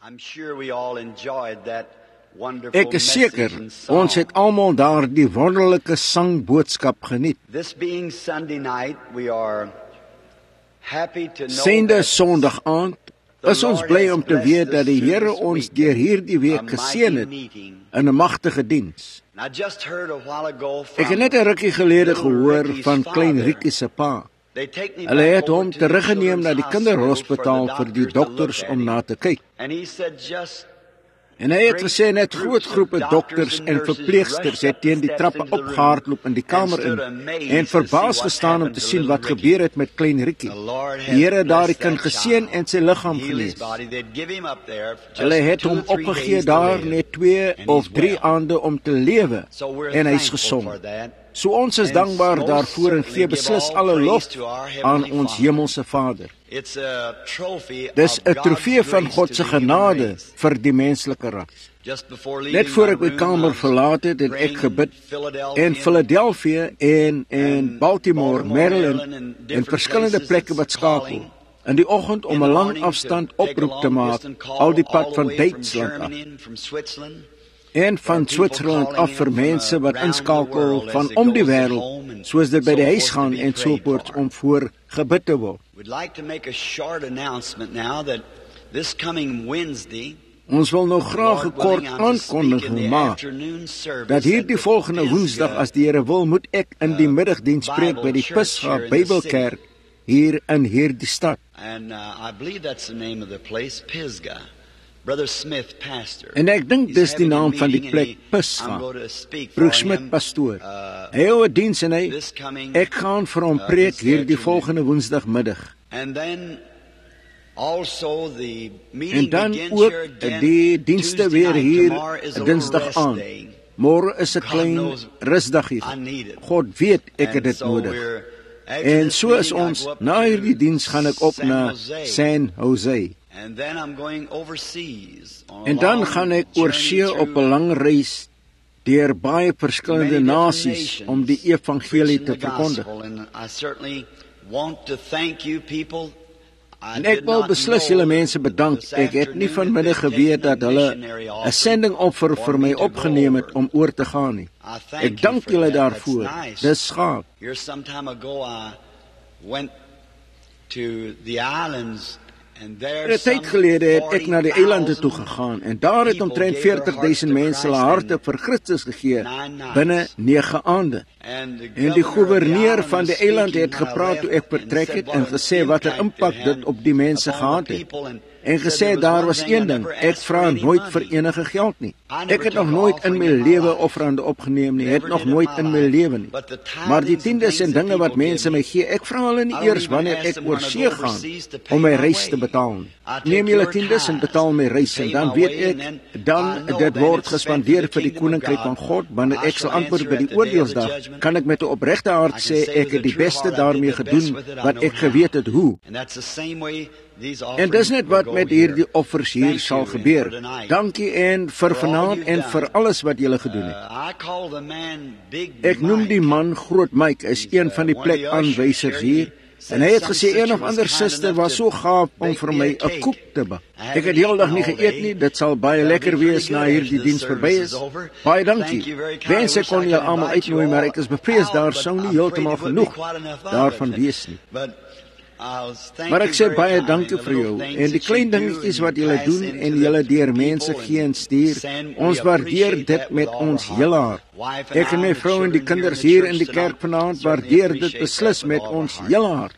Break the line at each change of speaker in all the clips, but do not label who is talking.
Ek is seker, ons het almal daardie wonderlike sangboodskap geniet. Sende Sondag aand is ons bly om te weet dat die Here ons deur hierdie week geseën het in 'n magtige diens. Ek het net 'n rukkie gelede gehoor van klein Riekie se pa. Hulle het hom teruggeneem na die kinderhospitaal vir die dokters om na te kyk. En hy het gesê net groot groepe dokters en verpleegsters het teen die trappe opgehardloop in die kamer in en verbaas gestaan om te sien wat gebeur het met klein Riekie. Die Here het daardie kind geseën en sy liggaam genees. Hulle het hom opgegee daar net 2 of 3 aande om te lewe en hy's gesond. So ons is dankbaar daarvoor en gee beslis alle lof aan ons hemelse Vader. Dis 'n trofee van God se genade vir die menslike ras. Net voor ek my kamer verlaat het, het ek gebid en Philadelphia en Baltimore, Maryland en verskillende plekke wat skakel. In die oggend om 'n lang afstand oproep te maak, al die pad van Duitsland af. En van Switserland af vir mense wat inskakel van om die wêreld, soos dit by die huis gaan en so voort om voor gebid te word. Ons wil nou graag 'n kort aankondiging maak dat hierdie volgende Woensdag, as die Here wil, moet ek in die middagdiens spreek by die Pisgah Bybelkerk hier in hierdie stad. En ek dink dis die naam van die plek, Pisgah. Broer Smith, pastoor. Hy hou 'n diens en ek gaan vir hom preek hierdie volgende Woensdagmiddag. En dan ook die dienste weer hier Dinsdag aand. Môre is 'n klein rusdagie. God weet ek het dit nodig. En so is ons, na hierdie diens gaan ek op na San Jose. En dan gaan ek oor see op 'n lang reis deur baie verskillende nasies om die evangelie te verkondig. En ek wil beslis julle mense bedank. Ek het nie vanmiddag geweet dat hulle 'n sendingoffer vir my opgeneem het om oor te gaan nie. Ek dank julle daarvoor. Dis gaaf. Tyd gelede het ek na die eilande toe gegaan en daar het omtrent 40,000 mense hulle harte vir Christus gegee binne 9 aande. En die goewerneur van die eiland het gepraat toe ek vertrek het en gesê watter impak dit op die mense gehad het. En gesê daar was een ding, ek vra nooit vir enige geld nie. Ek het nog nooit in my lewe offerande opgeneem nie, het nog nooit in my lewe nie. Maar die tiendes en dinge wat mense my gee, ek vra hulle nie eers wanneer ek oor see gaan om my reis te betaal nie. Neem julle tiendes en betaal my reis en dan weet ek, dan dit word gespandeer vir die koninkryk van God. Wanneer ek sal antwoord by die oordeelsdag, kan ek met 'n opregte hart sê ek het die beste daarmee gedoen wat ek geweet het hoe. En dis net wat met hierdie offers hier sal gebeur. Dankie en vir vanaand en vir alles wat julle gedoen het. Ek noem die man Groot Mike, is een van die plekaanwysers hier. En hy het gesê een of ander suster was so gaaf om vir my 'n koek te bak. Ek het heeldag nie geëet nie, dit sal baie lekker wees na hierdie diens verby is. Baie dankie. Wens ek kon julle almal uitnooi, maar ek is bevrees daar sou nie heeltemal genoeg daarvan wees nie. Maar ek sê baie dankie vir jou en die klein dingetjies wat julle doen en julle deur mense gee en stuur. Ons waardeer dit met ons hele hart. Ek en my vrou en die kinders hier in die kerk vanaand waardeer dit beslis met ons hele hart.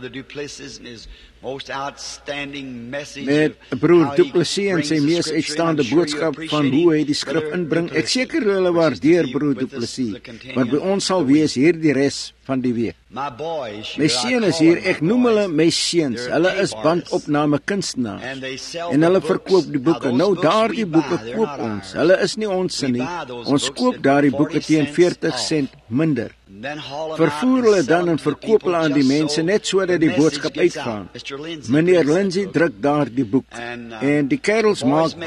Met broer Du Plessis en sy mees uitstaande boodskap van hoe hy die skrif inbring. Ek seker hulle waardeer broer Du Plessis, wat by ons sal wees hierdie res van die week. My seun is hier, ek noem hulle my seuns. Hulle is bandopname kunstenaars en hulle verkoop die boeke. Nou daardie boeke koop ons. Hulle is nie ons se nie. Ons koop daardie boeke teen 40 sent minder. Vervoer hulle dan en verkoop hulle aan die mense net sodat die boodskap uitgaan. Meneer Lindsay druk daar die boek en die kerels maak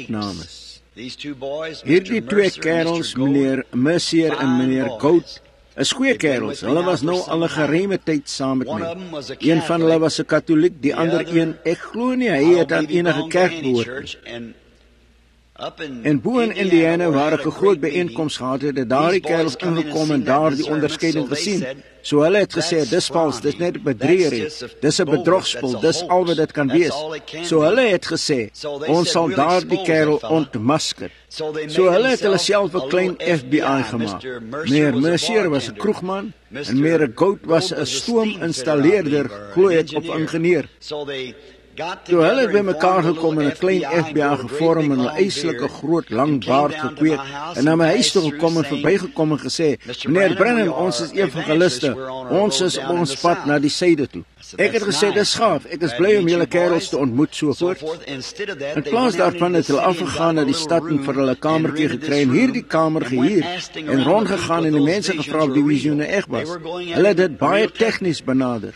bandopnames. Hierdie twee kerels, meneer Mercier en meneer Goat, Is goeie kerels, hulle was nou al 'n geruime tyd saam met my. Een van hulle was 'n Katoliek, die ander een, ek glo nie hy het aan enige kerk behoort nie. En bo in Indiana, waar ek 'n groot byeenkoms gehad het daardie kerels ingekom en daar die onderskeiding gesien. So hulle het gesê, dis vals, dis net 'n bedriegery, dis 'n bedrogspel, dis al wat dit kan wees. So hulle het gesê, ons sal daardie kerel ontmasker. So hulle het hulle self 'n klein FBI gemaak. Meneer Mercier was 'n kroegman, en meneer Goat was 'n stoominstalleerder, glo ek, op ingenieur. Toe hulle by mekaar gekom en 'n klein FBI gevorm en 'n eislike groot lang baard gekweek en na my huis toe gekom en verbygekom en gesê, meneer Brennan, ons is evangeliste, ons is op ons pad na die suide toe. Ek het gesê, dis gaaf, ek is bly om julle kerels te ontmoet, so voort. In plaas daarvan het hulle afgegaan na die stad en vir hulle kamertjie gekry en hierdie kamer gehuur en rondgegaan en die mense gevra of die visioene reg was. Hulle het dit baie tegnies benader.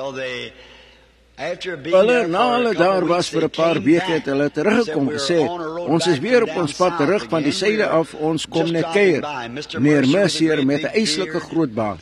Na hulle daar was vir 'n paar weke het hulle teruggekom gesê, ons is weer op ons pad terug van die suide af, ons kom net kuier. Meneer Mercier met 'n eislike groot baard.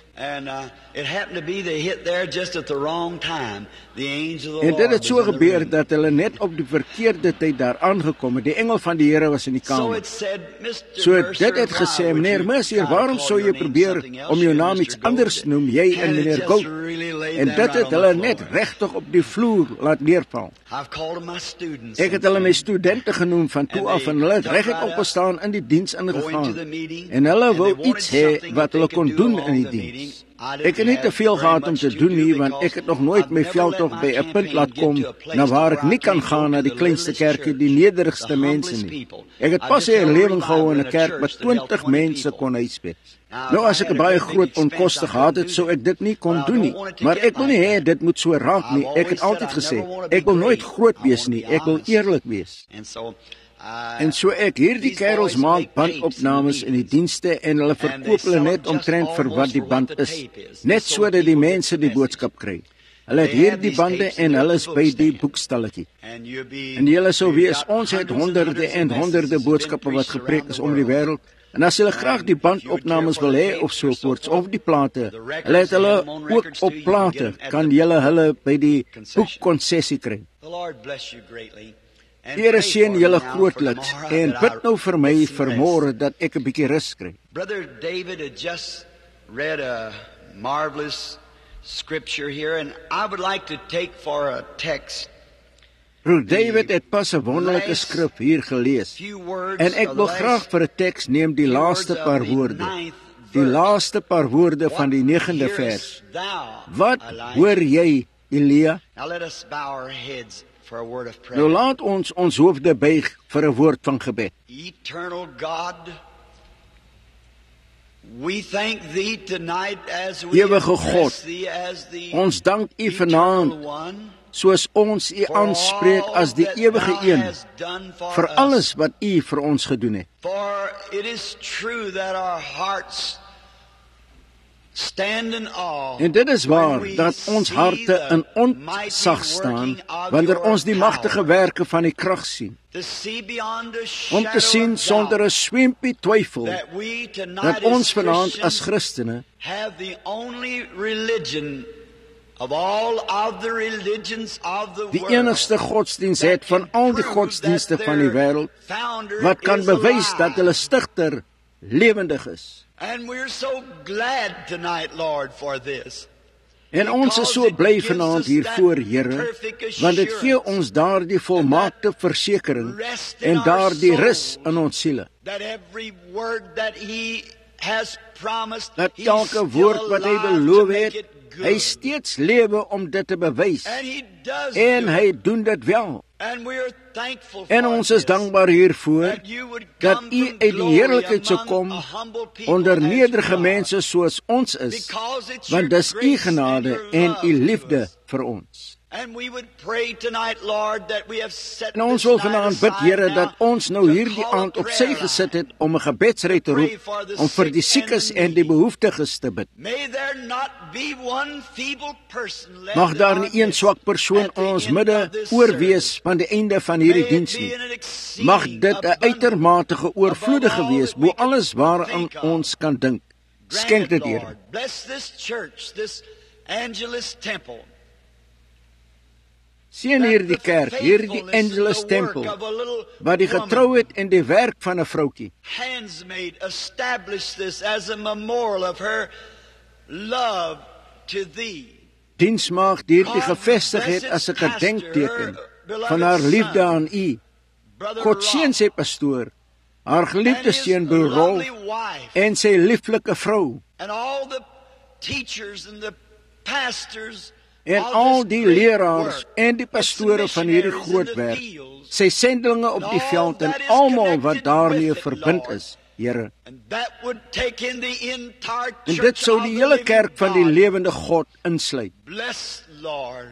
En dit het so gebeur dat hulle net op die verkeerde tyd daar aangekom het. Die engel van die Here was in die kamer. So dit het gesê, meneer Mercier, waarom sou jy probeer om jou naam iets anders noem, jy en meneer Goat? En dit het hulle net regtig op die vloer laat neerval. Ek het hulle my studente genoem van toe af en hulle het reguit opgestaan in die diens ingegaan. En hulle wou iets hê wat hulle kon doen in die diens. Ek het nie te veel gehad om te doen nie, want ek het nog nooit my veldtog by 'n punt laat kom na waar ek nie kan gaan na die kleinste kerkie, die nederigste mense nie. Ek het pas 'n lewing gehou in 'n kerk wat 20 mense kon huisves. Nou as ek 'n baie groot onkoste gehad het, sou ek dit nie kon doen nie, maar ek wil nie hê dit moet so raak nie. Ek het altyd gesê, ek wil nooit groot wees nie, ek wil eerlik wees. En so ek hierdie kerels maak bandopnames in die dienste en hulle verkoop hulle net omtrent vir wat die band is, net sodat die mense die boodskap kry. Hulle het hierdie bande en hulle is by die boekstalletjie. En julle sou weet, ons het honderde en honderde boodskappe wat gepreek is om die wêreld. En as hulle graag die bandopnames wil hê of so voorts, of die plate, hulle het hulle ook op plate, kan julle hulle by die boekkonsessie kry. Die Here seën julle grootliks en bid nou vir my vermoere dat ek 'n bietjie rus kry.
Brother David had just read a marvelous scripture here and I would like to take for a text.
Broer David het pas 'n wonderlike skrif hier gelees. En ek wil graag vir 'n teks neem die laaste paar woorde. Die laaste paar woorde van die 9de vers. Wat hoor jy, Elia?
Now let us bow our heads.
Nou laat ons hoofde buig vir 'n woord van gebed.
Eternal God, we thank thee tonight as we
Ewige God, ons dank U vanaand soos ons U aanspreek as die ewige een vir alles wat U vir ons gedoen het.
For it is true that our hearts
en dit is waar dat ons harte in ontzag staan wanneer ons die magtige werke van die krag sien. Om te sien sonder 'n swempie twyfel dat ons vanaand as Christene die enigste godsdiens het van al die godsdienste van die wêreld wat kan bewys dat hulle stigter lewendig is.
And we're so glad tonight, Lord, for this.
En ons is so bly vanaand hiervoor, Here, want dit gee ons daardie volmaakte versekering en daardie rus in ons siele. Dat elke woord wat hy beloof het, hy steeds lewe om dit te bewys. En hy doen dit wel. En ons is dankbaar hiervoor dat U uit die heerlikheid sou kom onder nederige mense soos ons is, want dis U genade en U liefde vir ons. En ons wil vanaand bid, Here, dat ons nou hierdie aand op sy gesit het om 'n gebedsry te roep, om vir die siekes en die behoeftiges te bid. Mag daar nie een swak persoon in ons midde oorwees van die einde van hierdie diens nie. Mag dit 'n uitermate oorvloedige wees, bo alles waaraan ons kan dink. Skenk dit, Here.
Lord. Bless this church, this Angelus Temple.
Seën hierdie kerk, hierdie Angelus Tempel, wat die getrouheid en die werk van 'n vroutjie.
Handsmaid establish this as a memorial of her love to thee.
Diensmaagd hierdie gevestig het as 'n gedenkteken van haar liefde aan U. God seën sy pastoor, haar geliefde seun broer Rolf en sy lieflike vrou.
And all the teachers and the pastors
En al die leraars en die pastore van hierdie groot werk, sy sendelinge op die veld en almal wat daarmee verbind is, Here.
And that would take in the entire
En
church
dit sou die
of the
hele
living
kerk van die
God.
lewende God insluit.
Bless, Lord.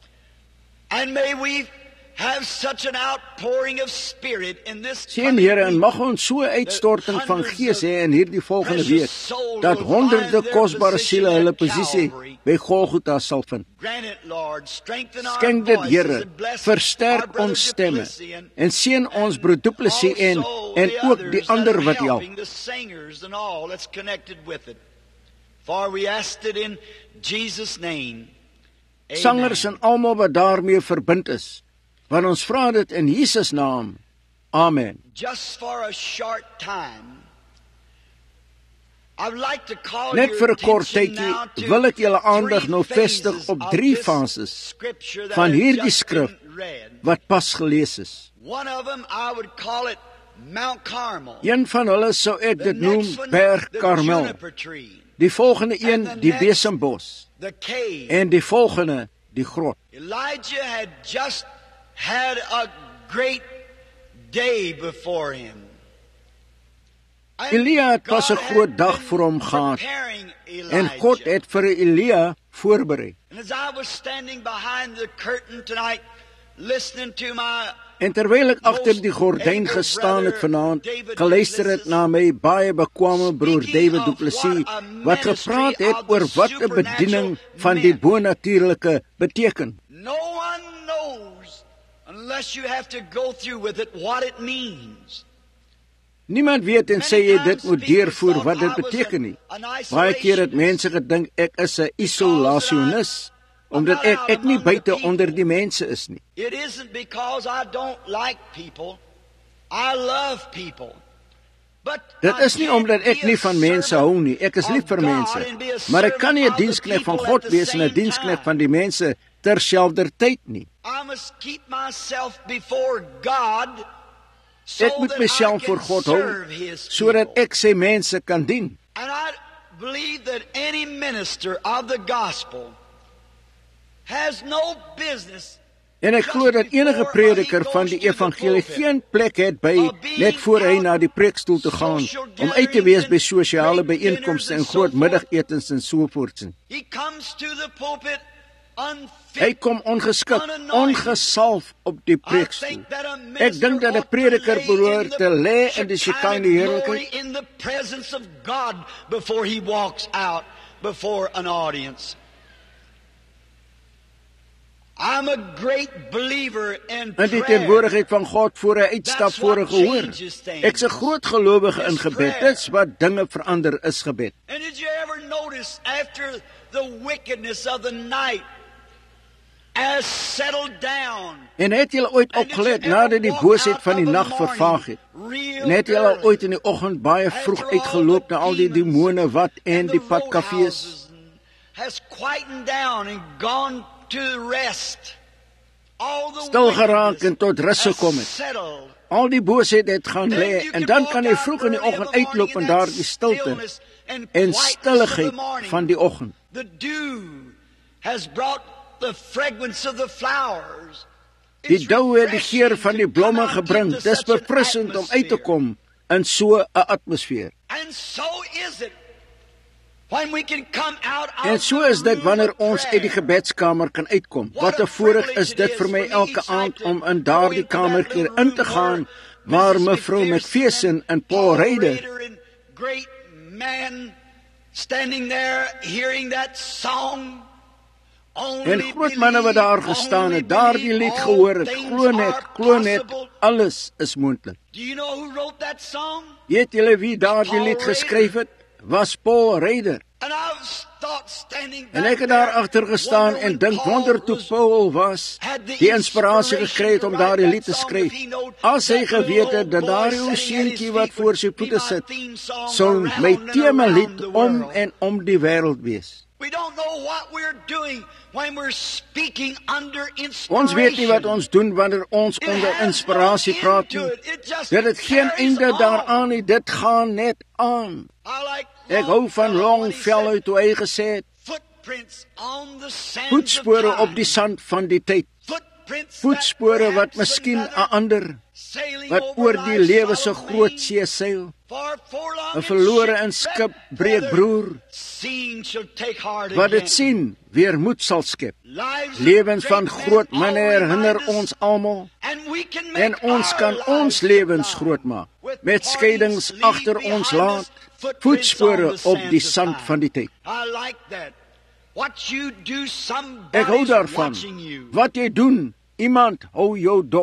And may we have such an outpouring of spirit in this
Seën Here, en mag ons so 'n uitstorting van Gees hê in hierdie volgende week, dat honderde kosbare siele hulle posisie by Golgotha sal vind.
Grant it, Lord. Strengthen our
Skenk dit,
voices
Here,
and bless
versterk
our brother
ons stemme,
Duplessis
en seën ons broer Duplessis en
also the
ook
others
die
that
ander
are
wat help.
helping, the singers and all that's connected with it. For we asked it in Jesus' name. Amen.
Sangers en almal wat daarmee verbind is, want ons vra dit in Jesus naam. Amen.
Just for a short time, I would like to call
Net
your
vir 'n kort
attention
tydjie
now to
wil ek julle aandag nou
three
vestig
phases
op
of
3
this
fases
scripture that
van
has
hierdie
just
skrif
been read.
wat pas gelees is.
One of them, I would call it Mount Carmel.
Een van hulle sou ek
The
dit noem
next one,
Berg
the
Karmel.
juniper tree.
Die volgende
And
een
the
die
next-
besembos
The cave.
en die volgende die grot.
Elijah had just had a great day before him. And
Elia het pas 'n
God
groot
had
dag
been
vir hom gehad,
preparing
en God
Elijah.
het vir Elia voorberei.
And as I was standing behind the curtain tonight, listening to my
En terwyl ek agter die gordyn gestaan het vanaand, geluister het na my baie bekwame broer David Duplessis, wat gepraat het oor wat 'n bediening van die bonatuurlike beteken.
no one knows unless you have to go through with it what it means.
Niemand weet en sê jy dit moet deurvoer wat dit beteken nie. Baie keer het mense gedink ek is 'n isolasionis, omdat ek nie buite onder die mense is nie.
It isn't because I don't like people. I love people. But
Dit
I
is nie
can't
omdat ek
be a
nie van mense
servant
hou nie. Ek is lief vir
of God
mense.
and be a
Maar ek kan nie 'n
servant of the
diensknegt van
people
God
at the
wees en 'n
same
diensknegt
time.
van die mense terselfdertyd nie.
I must keep myself before God so
Ek moet
that
myself
I can
voor God hou
serve His
sodat
people.
ek sy mense kan dien.
And I believe that any minister of the gospel has no business
En ek glo dat enige prediker van die evangelie geen plek het by net voor hy na die preekstoel toe gaan om uit te wees by sosiale byeenkomste en groot middagetens en so voort.
He comes to the pulpit unfit.
Hy kom ongeskik, ongesalf op die preekstoel. Ek dink dat 'n prediker behoort te lê in die Shekinah heerlikheid
in the presence of God before he walks out before an audience. I'm a great believer in
in die
prayer.
teenwoordigheid van God voor hy uitstap voor 'n gehoor. Ek's 'n groot gelowige in gebed. Dit's wat dinge verander is gebed.
And did you ever notice after the wickedness of the night has settled down?
En het julle ooit opgelet nadat die boosheid van die nag vervaag het? En het julle al ooit in die oggend baie vroeg uitgeloop na al die demone wat en die padkafees?
Has quietened down and gone to rest. All the
Stil geraak en tot rus gekom het.
settled.
Al die boosheid het gaan lê en dan kan jy vroeg in die oggend uitloop in daardie stilte en stilligheid van die oggend.
The dew has brought the fragrance of the flowers.
Die dou het die geur van die blomme gebring. Dis verfrissend om uit te kom in so 'n atmosfeer.
And so is it when we can come out of
En so is dit wanneer ons uit die gebedskamer kan uitkom. Wat 'n voorreg is dit vir my elke aand om in daardie kamertjie in te gaan waar mevrou McPherson en Paul Ryder
and great man standing there hearing that song.
en groot manne wat daar gestaan het, daardie lied gehoor het. Glo net, alles is moontlik.
Do you know who wrote that song?
Weet julle wie daardie lied geskryf het? was Paul Ryder. En ek het daar agter gestaan en dink wonder toe Paul was die inspirasie gekry het om daardie lied te skryf. As hy geweet het dat daardie ou seentjie wat voor sy voete sit, sou my tema lied om en om die wêreld wees. Ons weet nie wat ons doen wanneer ons onder inspirasie praat nie. Dit het geen einde daaraan nie, dit gaan net aan. Ek hou van Longfellow toe hy gesê het, voetspore op die sand van die tyd, voetspore wat miskien 'n ander, wat oor die lewe se groot see seil, 'n verlore in skip breek broer, wat dit sien, weer moed sal skep. Lewens van groot manne herinner ons almal, en ons kan ons lewens groot maak, met skeidings agter ons laat, voetspore op die sand van die tyd. Ek hou daarvan, wat jy doen, iemand hou jou dop.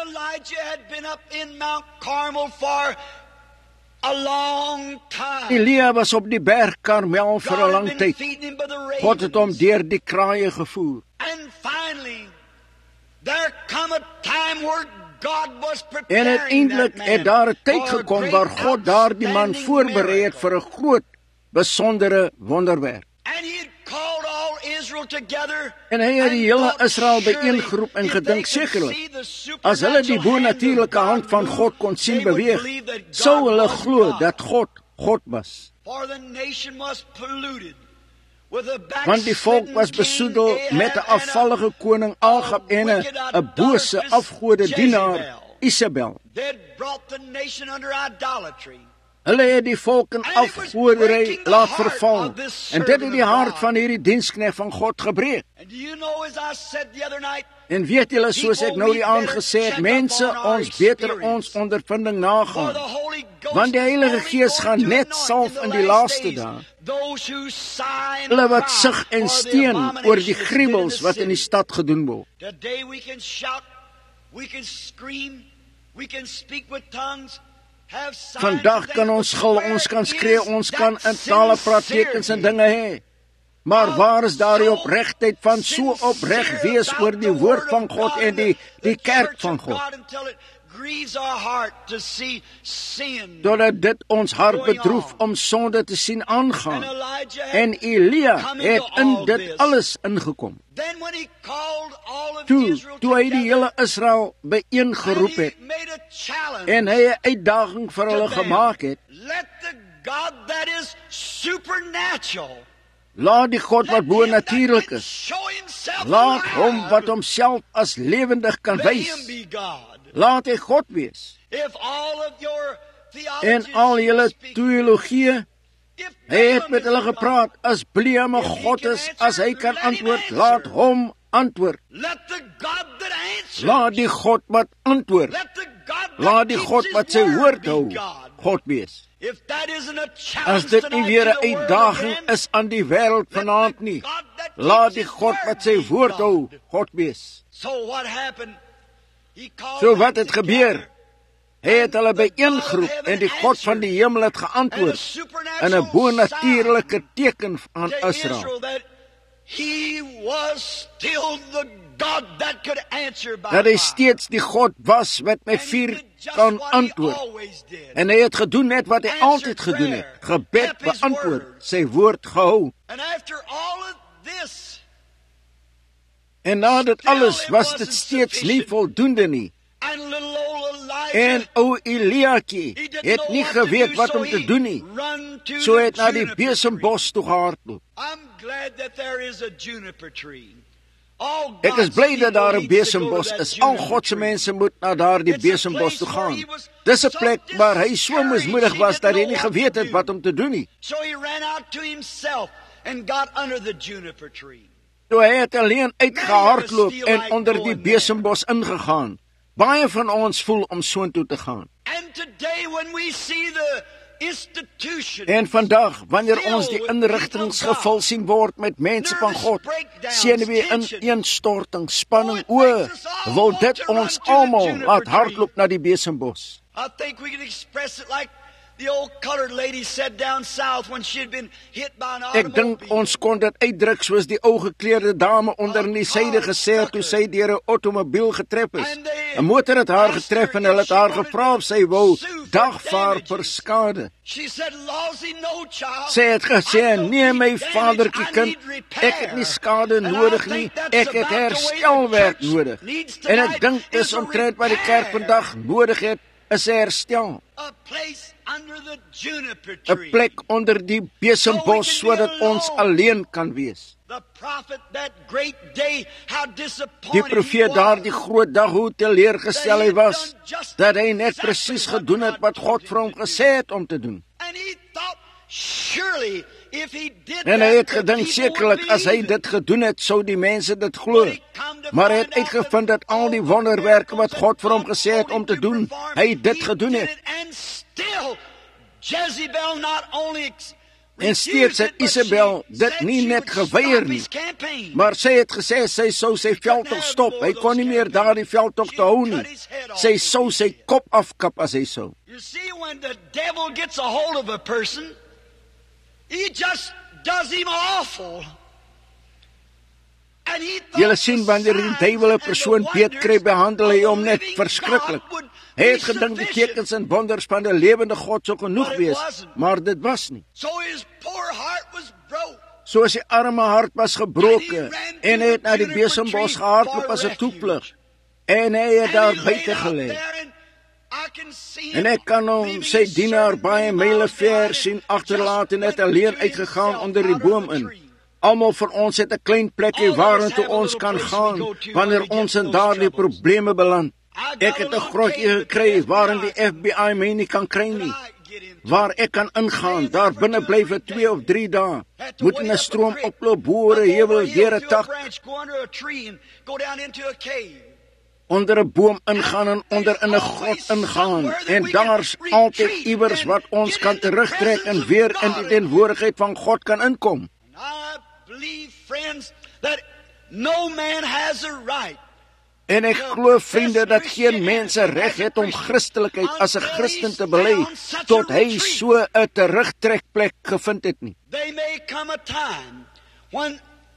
Elia was op die berg Karmel vir 'n lang tyd. God het hom deur die kraaie gevoer. En uiteindelik het daar 'n tyd gekom waar God daardie man voorberei het vir 'n groot, besondere wonderwerk. En hy het die hele Israel bijeengeroep en gedink, sekerlik, as hulle die bonatuurlike hand van God kon sien beweeg, sou hulle glo dat God God was. Want die volk was besoedel met 'n afvallige koning Agab en 'n bose afgode dienaar Isabel. Hulle het die volk in afgoderry laat verval, en dit het die hart van hierdie diensknegt van God gebreek. En weet julle, soos ek nou die aand gesê het, mense, ons beter ons ondervinding nagaan, want die Heilige Gees gaan net salf in die laaste dae. Hulle wat sug en steen oor die gruwels wat in die stad gedoen word. Vandag kan ons gil, ons kan skree, ons kan in tale praat, tekens en dinge hê. Maar waar is daar die opregtheid van so opreg wees oor die woord van God en die kerk van God? Doordat dit ons hart bedroef om sonde te sien aangaan. En Elia het in dit alles ingekom. Toe hy die hele Israel bijeengeroep het, en hy 'n uitdaging vir hulle gemaak het, laat die God wat bonatuurlik is, laat hom wat homself as lewendig kan wys, laat hy God wees. En al julle teologie, hy het met hulle gepraat, as bleeme God is, as hy kan antwoord, laat hom antwoord. Laat die God wat antwoord, laat die God wat sy woord hou, God wees. As dit nie weer 'n uitdaging is aan die wêreld vanaand nie, laat die God wat sy woord hou, God wees. So wat het gebeur? Hy het hulle bijeengeroep en die God van die hemel het geantwoord in 'n bonatuurlike teken aan Israel. Dat hy steeds die God was wat met vuur kan antwoord. En hy het gedoen net wat hy altyd gedoen het. Gebed beantwoord, sy woord gehou. En na dit alles was dit steeds nie voldoende nie. En ou Eliakie het nie geweet wat om te doen nie. So het na die besembos toe gehardloop. Ek is bly dat daar 'n besembos is. Al God se mense moet na daardie besembos toe gaan. Dis 'n plek waar hy so mismoedig was dat hy nie geweet het wat om te doen nie. So hy het alleen uitgehardloop en onder die besembos ingegaan. Baie van ons voel om soontoe te gaan. En vandag, wanneer ons die inrigtings gevul sien word met mense van God, senuwee ineenstorting, spanning, wil dit ons almal laat hardloop na die besembos.
the old colored lady said down south when she had been hit by an
Ek dink
automobile.
ons kon dit uitdruk soos die ou gekleurde dame onder in die syde gesê het toe sy deur 'n outomobiel getref is. 'n Motor het haar getref en hulle het haar gevra of sy wou dagvaar vir skade.
She said, "Lawsy, no, child.
Sy het gesê, nee my vadertjie kind, ek het nie skade nodig nie, ek het herstelwerk nodig. En ek dink dis omtrent wat die kerk vandag nodig het, is herstel.
A place under the juniper
'n
tree.
Plek onder die besembos sodat ons alleen kan wees.
The prophet that great day, how
Die
disappointed he
profeet
was.
daardie groot dag hoe teleurgestel hy was, dat hy net presies gedoen het wat God vir hom gesê het om te doen.
And he thought, surely, if he did
En hy
that,
het
the
gedink
people would
sekerlik as hy
believe it.
dit gedoen het, sou die mense dit glo. Maar hy het uitgevind dat al die wonderwerke wat God vir hom gesê het om te doen, hy dit gedoen het.
And still, Jezebel not only
En steeds het Isabel dit nie net geweier nie, maar sy het gesê sy sou sy veldtog stop. Hy kon nie meer daardie veldtog te hou nie. Sy sou sy kop afkap as hy sou.
You see, when the devil gets a hold of a person, he just does him awful. And he thought
Julle sien wanneer die duiwel 'n persoon beetkry, behandel hy hom net verskriklik. Hy het gedink die tekens en wonders van die lewende God sou genoeg wees, maar dit was nie.
So his poor heart was broke.
So sy arme hart was gebroke en hy het na die besembos gehardloop as 'n toevlug. En hy het daar buite gelê. En ek kan hom sy dienaar baie myle ver sien agterlaat en net alleen uitgegaan onder die boom in. Almal van ons het 'n klein plekkie waartoe ons kan gaan wanneer ons in daardie probleme beland. Ek het 'n grotjie gekry waarin die FBI my nie kan kry nie. Waar ek kan ingaan, daar binne bly vir 2 of 3 dae. Moet in 'n stroom oploop, boor 'n heuwel, deur 'n tak, onder 'n boom ingaan en onder in 'n grot ingaan. En daar's altyd iewers wat ons kan terugtrek en weer in die teenwoordigheid van God kan inkom.
I believe, friends, that no man has a right.
En ek glo, vriende, dat geen mens reg het om Christelikheid as 'n Christen te bely tot hy so 'n terugtrekplek gevind het nie.
There may come a time when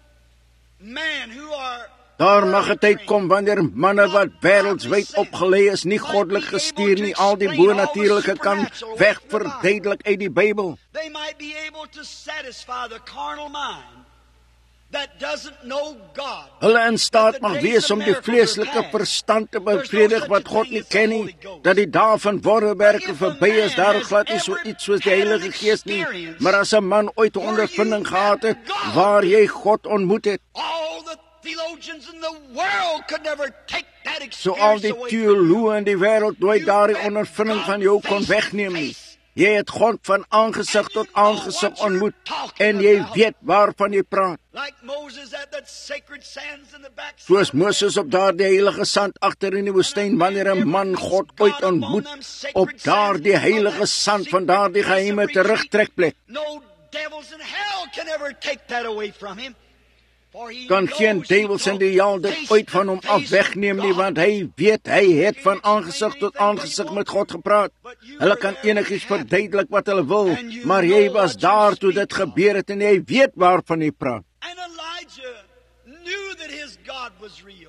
men who are
Daar mag 'n tyd kom wanneer manne wat wêreldswyd opgelê is, nie goddelik gestuur nie, al die bonatuurlike kan wegverduidelik uit die Bybel.
they might be able to satisfy the carnal mind that doesn't know God.
Hulle in staat mag wees om die vleeslike verstand te bevredig wat God nie ken nie, dat die dae van wonderwerke verby is, daar glad nie so iets soos die Heilige Gees nie. Maar as 'n man ooit 'n ondervinding gehad het waar jy God ontmoet het,
All the theologians in the world could never take that
so al
experience
die
away from you.
teoloë in die wêreld nooit daardie ondervinding van jou kon wegneem nie. Jy het God van aangesig tot aangesig ontmoet en jy weet waarvan jy praat.
Like Moses at that sacred sands in the back.
Soos Moses op daardie heilige sand agter in die woestyn, wanneer 'n man God ooit ontmoet op daardie heilige sand van daardie geheime terugtrekplek,
No devils in hell can ever take that away from him. For he
kan geen
knows he
duiwels in
will
die hel dit
face
ooit van hom
to
af
face
wegneem nie,
God.
want hy weet hy het van aangesig tot aangesig met God gepraat. Hulle kan enigiets verduidelik wat hulle wil, maar jy was daar toe dit gebeur het en jy weet waarvan jy praat.
And Elijah knew that his God was real.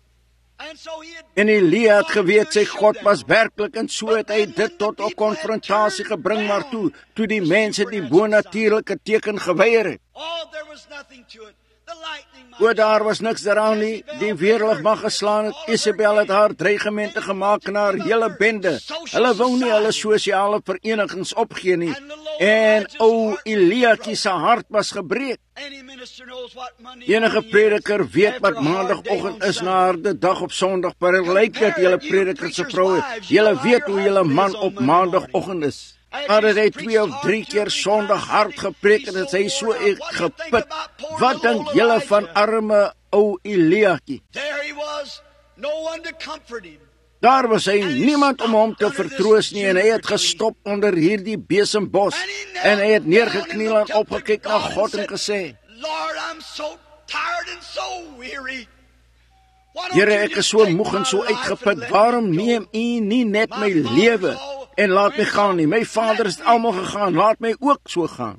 And so he had
En Elia het geweet sy God was werklik en so het hy dit tot 'n konfrontasie gebring, maar toe die mense die bonatuurlike teken geweier het.
Oh, there was nothing to it. The lightning might
O, daar was niks daaraan nie. Die weerlig mag geslaan het. Isabel het haar dreigemente gemaak na haar hele bende. Hulle wou nie hulle sosiale verenigings opgee nie. En ou Eliakie se hart was gebreek.
any minister knows what Monday
Enige
morning
prediker
is
weet
after
wat
a hard
maandagoggend
day on
is na
Sunday.
'n harde dag op Sondag. Maar dit lyk dat julle predikers se vroue, julle weet hoe julle man op maandagoggend is. Nadat hy 2 of 3 keer Sondag hard gepreek het, is hy so geput. Wat dink julle van arme ou Eliakie?
There he was, no one to comfort him.
Daar was hy niemand om hom te vertroos nie en hy het gestop onder hierdie besembos en hy het neergekniel en opgekyk na God en gesê:
Lord, I'm so tired and so weary. Why don't
Here,
you
ek
just
is so
take
moeg en
my
so
life and
uitgeput.
let
Waarom
me go?
neem U nie net my
My
lewe
father-in-law
en laat my gaan nie. My Vader het almal gegaan, laat my ook so gaan.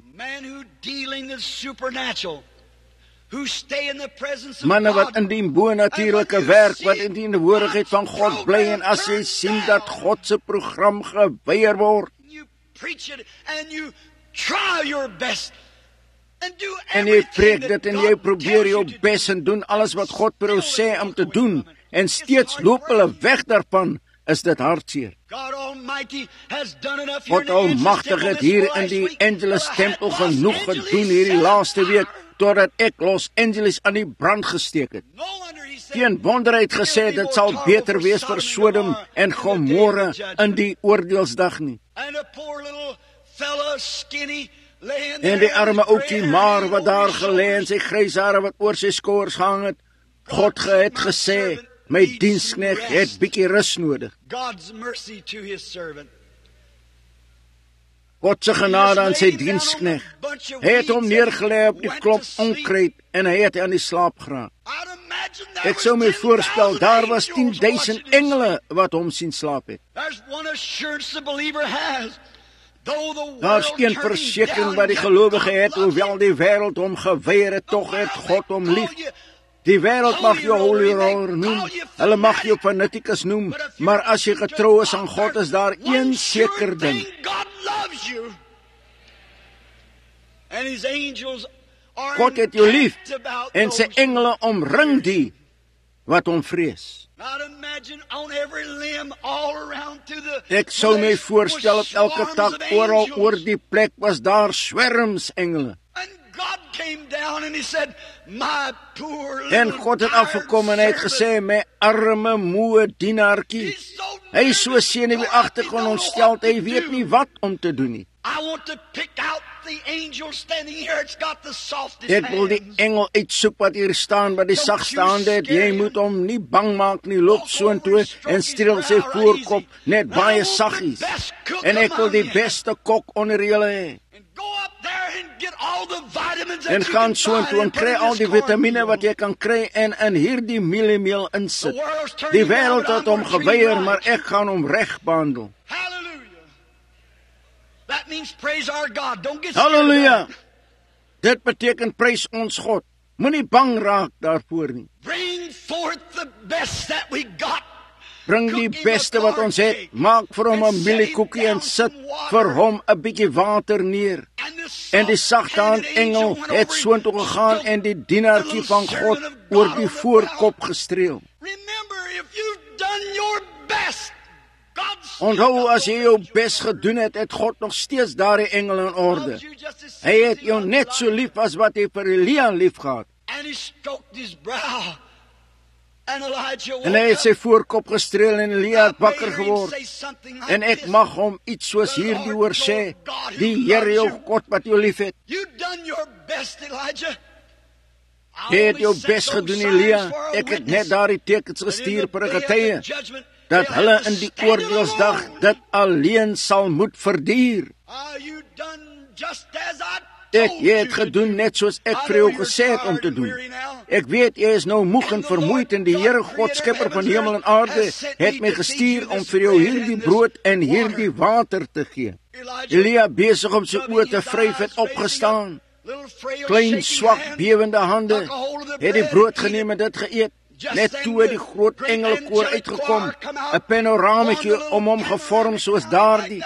Manne wat in die bonatuurlike werk, wat in die teenwoordigheid van God bly, en as jy sien dat God se program geweier word, en jy preek dit en jy probeer jou bes en doen alles wat God vir jou sê om te doen, en steeds loop hulle weg daarvan, is dit hartseer. God Almagtig het hier in die Angeles Tempel genoeg gedoen hierdie laaste week, totdat ek Los Angeles aan die brand gesteek het. Geen wonder het gesê, dit sal beter wees vir Sodom en Gomorra in die oordeelsdag nie. En die arme oukie maar wat daar gelê en sy grys hare wat oor sy skouers gehang het, God het gesê, my diensknegt het bietjie rus nodig. God se genade aan sy diensknegt. Hy het hom neergelê op die klomp onkruid en hy het aan die slaap geraak. Ek sou my voorstel, daar was 10,000 engele wat hom sien slaap het. Daar's een versekering wat die gelowige het, hoewel die wêreld hom geweier het, tog het God hom lief. Die wêreld mag jou holy roller noem, hulle mag jou fanaticus noem, maar as jy getrou is aan God, is daar een seker ding. God het jou lief, en sy engele omring die wat hom vrees. Ek sou my voorstel op elke tak, oral oor die plek was daar swerms engele. En God het afgekom en hy het gesê, my arme moe dienaartjie, hy is so senuweeagtig en ontstel, hy weet nie wat om te doen nie. Ek wil die engel uitsoek wat hier staan, wat die sagste hande het, jy moet hom nie bang maak nie, loop soontoe en streel sy voorkop, net baie saggies. En ek wil die beste kok onder julle hê. En gaan soontoe en kry al die vitamine wat jy kan kry en in hierdie mieliemeel insit. Die wêreld het hom geweier, maar ek gaan hom reg behandel. Halleluja! Dit beteken prys ons God. Moenie bang raak daarvoor nie. Bring die beste wat ons het, maak vir hom 'n mieliekoekie en sit vir hom 'n bietjie water neer. En die sagtehand engel het soontoe gegaan en die dienaartjie van God oor die voorkop gestreel. Onthou, as jy jou bes gedoen het, het God nog steeds daardie engel in orde. Hy het jou net so lief as wat hy vir Elia lief gehad. En hy het sy voorkop gestreel en Elia het wakker geword. En ek mag hom iets soos hierdie hoor sê, die Here jou God wat jou lief het. Jy het jou bes gedoen, Elia. Ek het net daardie tekens gestuur vir 'n getuie, dat hulle in die oordeelsdag dit alleen sal moet verduur. Jy het gedoen net soos ek vir jou gesê het om te doen. Ek weet, jy is nou moeg en vermoeid en die Here God, skepper van hemel en aarde, het my gestuur om vir jou hierdie brood en hierdie water te gee. Elia, besig om sy oë te vryf, het opgestaan. Klein, swak, bewende hande, het die brood geneem en dit geëet. Net toe het die groot engelkoor uitgekom, 'n panorametjie om hom gevorm soos daardie.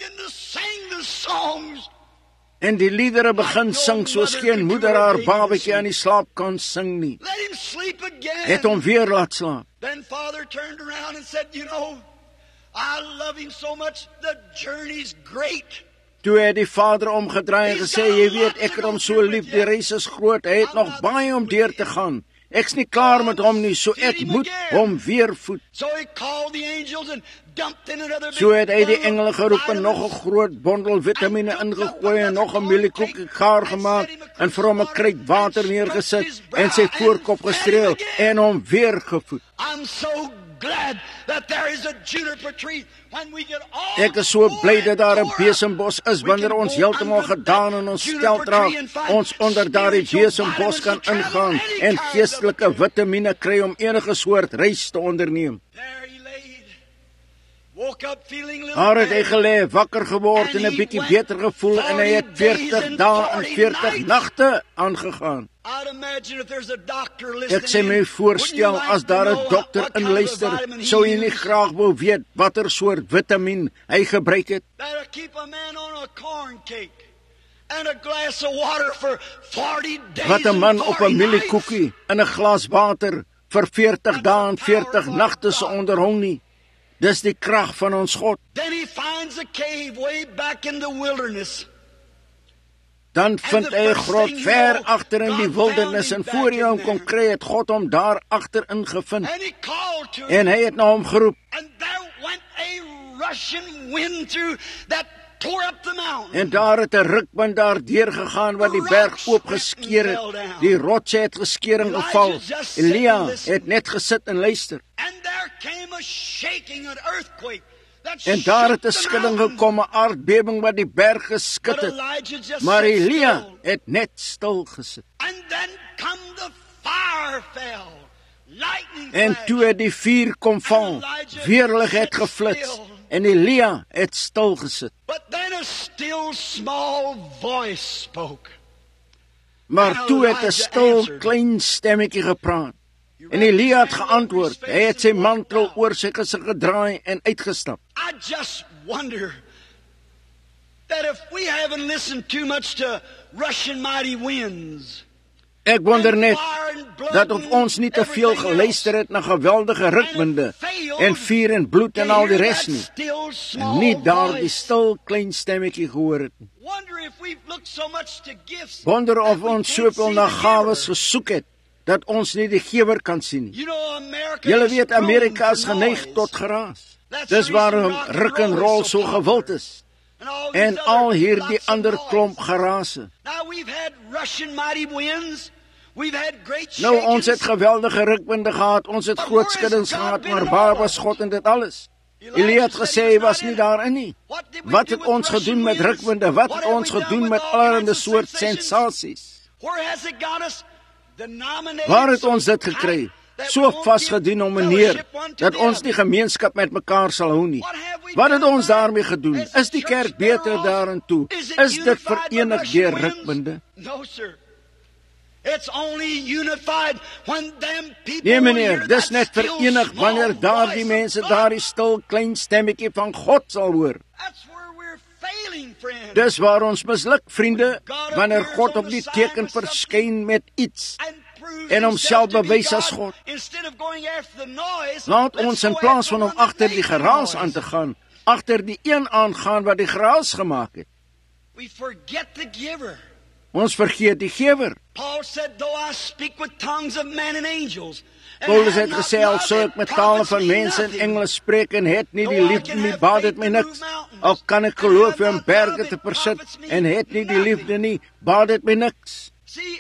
En die liedere begin sing soos geen moeder haar babatjie aan die slaap kan sing nie. Het hom weer laat slaap. Toe het die vader omgedraai en gesê, jy weet, ek het hom so lief, die reis is groot, hy het nog baie om deur te gaan. Ek's nie klaar met hom nie, so ek moet hom weer voed. So het hy die engele geroep en nog 'n groot bondel vitamine ingegooi en nog 'n mieliekoekie gaar gemaak en vir hom 'n kruik water neergesit en sy voorkop gestreel en hom weer gevoed. Ek is so bly dat daar 'n besembos is wanneer ons heeltemal gedaan en ons stel raak, ons onder daardie besembos kan ingaan en geestelike vitamine kry om enige soort reis te onderneem. Daar het hy gelê, wakker geword en 'n bietjie beter gevoel en hy het 40 dae en 40 nagte aangegaan. Ek sê my voorstel, as daar 'n dokter inluister, sou hy nie graag wou weet watter soort vitamien hy gebruik het. Wat 'n man op 'n mieliekoekie en 'n glas water vir 40 dae en 40 nagte se onderhou nie. Dis die krag van ons God. Dan vind hy 'n grot ver agter in die wildernis en voor hy hom kon kry, het God hom daar agterin gevind. En hy het na hom geroep. En daar het 'n rukwind daar deurgegaan wat die berg oopgeskeer het. Die rotse het geskeur en geval. Elia het net gesit en luister. En daar het 'n skudding gekom, 'n aardbewing wat die berg geskit het. Maar Elia het net stil gesit. En toe het die vuur kom val, weerlig het geflits, en Elia het stil gesit. Maar toe het 'n stil klein stemmetjie gepraat. En Elia het geantwoord. Hy het sy mantel oor sy gesig gedraai en uitgestap.
I just wonder that if we haven't listened too much to Russian mighty winds.
Ek wonder net dat of ons nie te veel geluister het na geweldige rukwind en vuur en bloed en al die res nie. En nie daardie stil klein stemmetjie gehoor het nie. Wonder of ons soveel na gawes gesoek het dat ons nie die gewer kan sien nie. Julle weet Amerika is geneig tot geraas. Dis waarom ruk en rol so gewild is. En al hierdie ander klomp gerase. Nou, ons het geweldige rukwinde gehad, ons het groot skuddings gehad, maar waar was God in dit alles? Elia het gesê hy was nie daarin nie. Wat het ons gedoen met rukwinde? Wat het ons gedoen met allerlei soort sensasies? Waar het ons dit gekry? So vasgedoen om meneer, dat ons die gemeenskap met mekaar sal hou nie. Wat het ons daarmee gedoen? Is die kerk beter daarin toe? Is dit verenig deur rukwinde? Nee meneer, dis net verenig wanneer daardie mense daardie stil klein stemmetjie van God sal hoor. Dis waar ons misluk, vriende, wanneer God op die teken verskyn met iets en homself bewys as God. Laat ons in plaas van om agter die geraas aan te gaan, agter die een aangaan wat die geraas gemaak het. Ons vergeet die gewer. Paulus het gesê, al sou ek met tale van mense en engele spreek en het nie die liefde nie, baat dit my niks. Al kan ek geloof om berge te versit en het nie die liefde nie, baat dit my niks.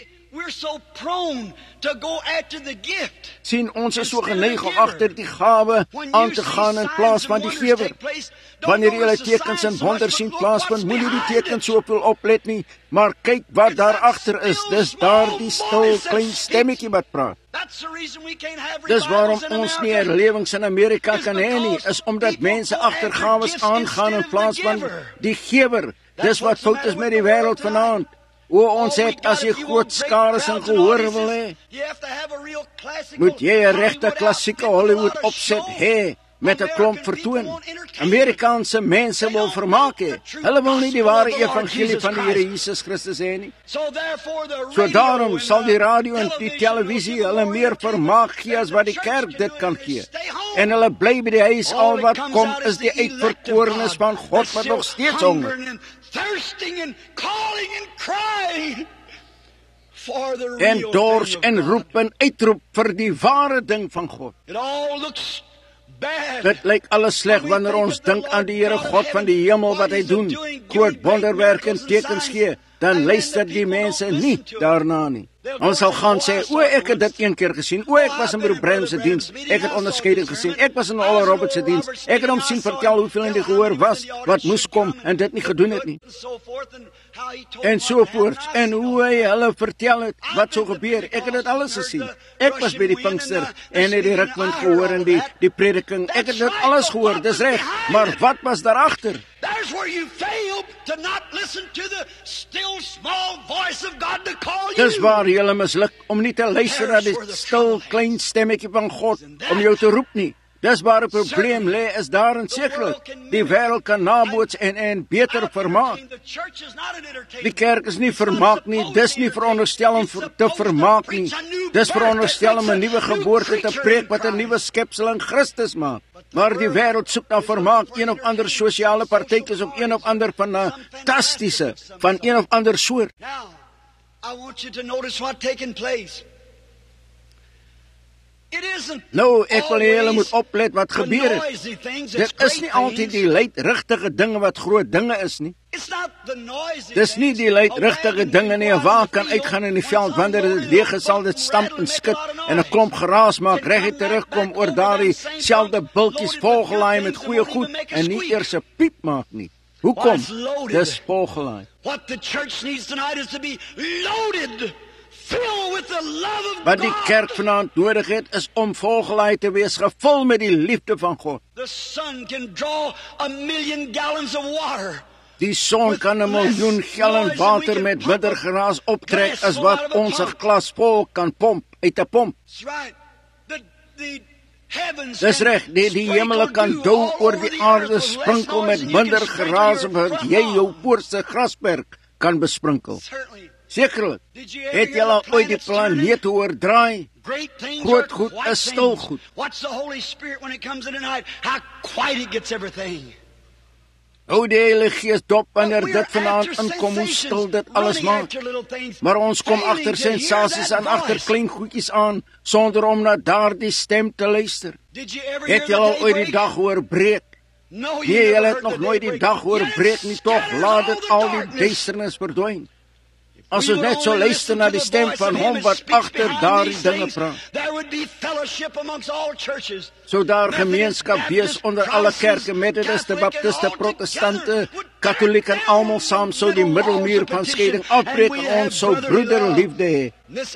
Sien, ons is so geneig om agter die gawe aan te gaan in plaas van die gewer. Wanneer jy tekens en wonders sien plaasvind, moet jy die tekens soveel oplet nie, maar kyk wat daar agter is. Dis daardie stil klein stemmetjie wat praat. Dis waarom ons nie herlewings in Amerika kan hê nie, is omdat mense agter gawes aangaan in plaas van die gewer. Dis wat fout is met die wêreld vanaand. O, ons het, as jy groot skares en gehoor wil hê, moet jy 'n regte klassieke Hollywood opset hê met 'n klomp vertoon. Amerikaanse mense wil vermaak hê. Hulle wil nie die ware evangelie van die Here Jesus Christus hê nie. So daarom sal die radio en die televisie hulle meer vermaak gee as wat die kerk dit kan gee. En hulle bly by die huis, al wat kom is die uitverkorenes van God wat nog steeds honger. En dors en roep en uitroep vir die ware ding van God. Dit lyk alles sleg wanneer ons dink aan die Here God van die hemel wat hy doen, groot wonderwerke en tekens gee, dan luister die mense nie daarna nie. Ons sal gaan sê, o, ek het dit een keer gesien, o, ek was in Broer Branham se diens, ek het onderskeiding gesien, ek was in Oral Roberts se diens, ek het hom sien vertel hoeveel in die gehoor was, wat moes kom, en dit nie gedoen het nie. en sovoorts, en hoe hy hulle vertel het, wat so gebeur. Ek het dit alles gesien. Ek was by die Pinkster, en het die rukwind gehoor, en die prediking, ek het dit alles gehoor, dis reg, maar wat was daarachter?
There's where you fail to not listen to the still small voice of God to call you.
Dis waar jy misluk, om nie te luister na die stil, klein stemmetjie van God, om jou te roep nie. Dis waar 'n probleem lê, is daarin sekerlik. Die wêreld kan naboots en beter vermaak. Die kerk is nie vermaak nie, dis nie veronderstel om te vermaak nie. Dis veronderstel om 'n nuwe geboorte te preek wat 'n nuwe skepsel in Christus maak. Maar die wêreld soek na vermaak, een of ander sosiale partytjies of een of ander fantastiese, van een of ander soort.
Now, I want you to notice what's taking place.
Nou, ek wil julle moet oplet wat gebeur het. Dit is nie altyd die luidrigtige dinge wat groot dinge is nie. Dis nie die luidrigtige dinge nie, 'n wa kan uitgaan in die veld, wanneer dit leeg is, sal dit stamp en skud en 'n klomp geraas maak, reguit terugkom oor daardie selfde bultjies volgelaai met goeie goed en nie eers 'n piep maak nie. Hoekom? Dis volgelaai.
What the church needs tonight is to be loaded.
Wat die kerk vanaand nodig het, is om volgelaai te wees, gevul met die liefde van God. Die son kan 'n miljoen gallon water met minder geraas optrek as wat ons 'n glas vol kan pomp uit 'n pomp. Dis reg, die hemele kan dou oor die aarde sprinkel met minder geraas as wat jy jou voorste grasperk kan besprinkel. Sekerlik, het jy al ooit die planeet hoor draai? Groot goed is stil goed. Hoe die Heilige Gees dop wanneer dit vanaand inkom, hoe stil dit alles maak. Maar ons kom agter sensasies en agter klein goedjies aan, sonder om na daardie stem te luister. Het jy al ooit die dag hoor breek? Nee, jy het nog nooit die dag hoor breek nie, toch laat dit al die duisternis verdwyn. As ons net so luister na die stem van hom wat agter daardie dinge praat, sou daar gemeenskap wees onder alle kerke, Methodiste, Baptiste, Protestante, Katholiek en almal saam sou die middelmuur van skeiding afbreek en ons sou broederliefde hê.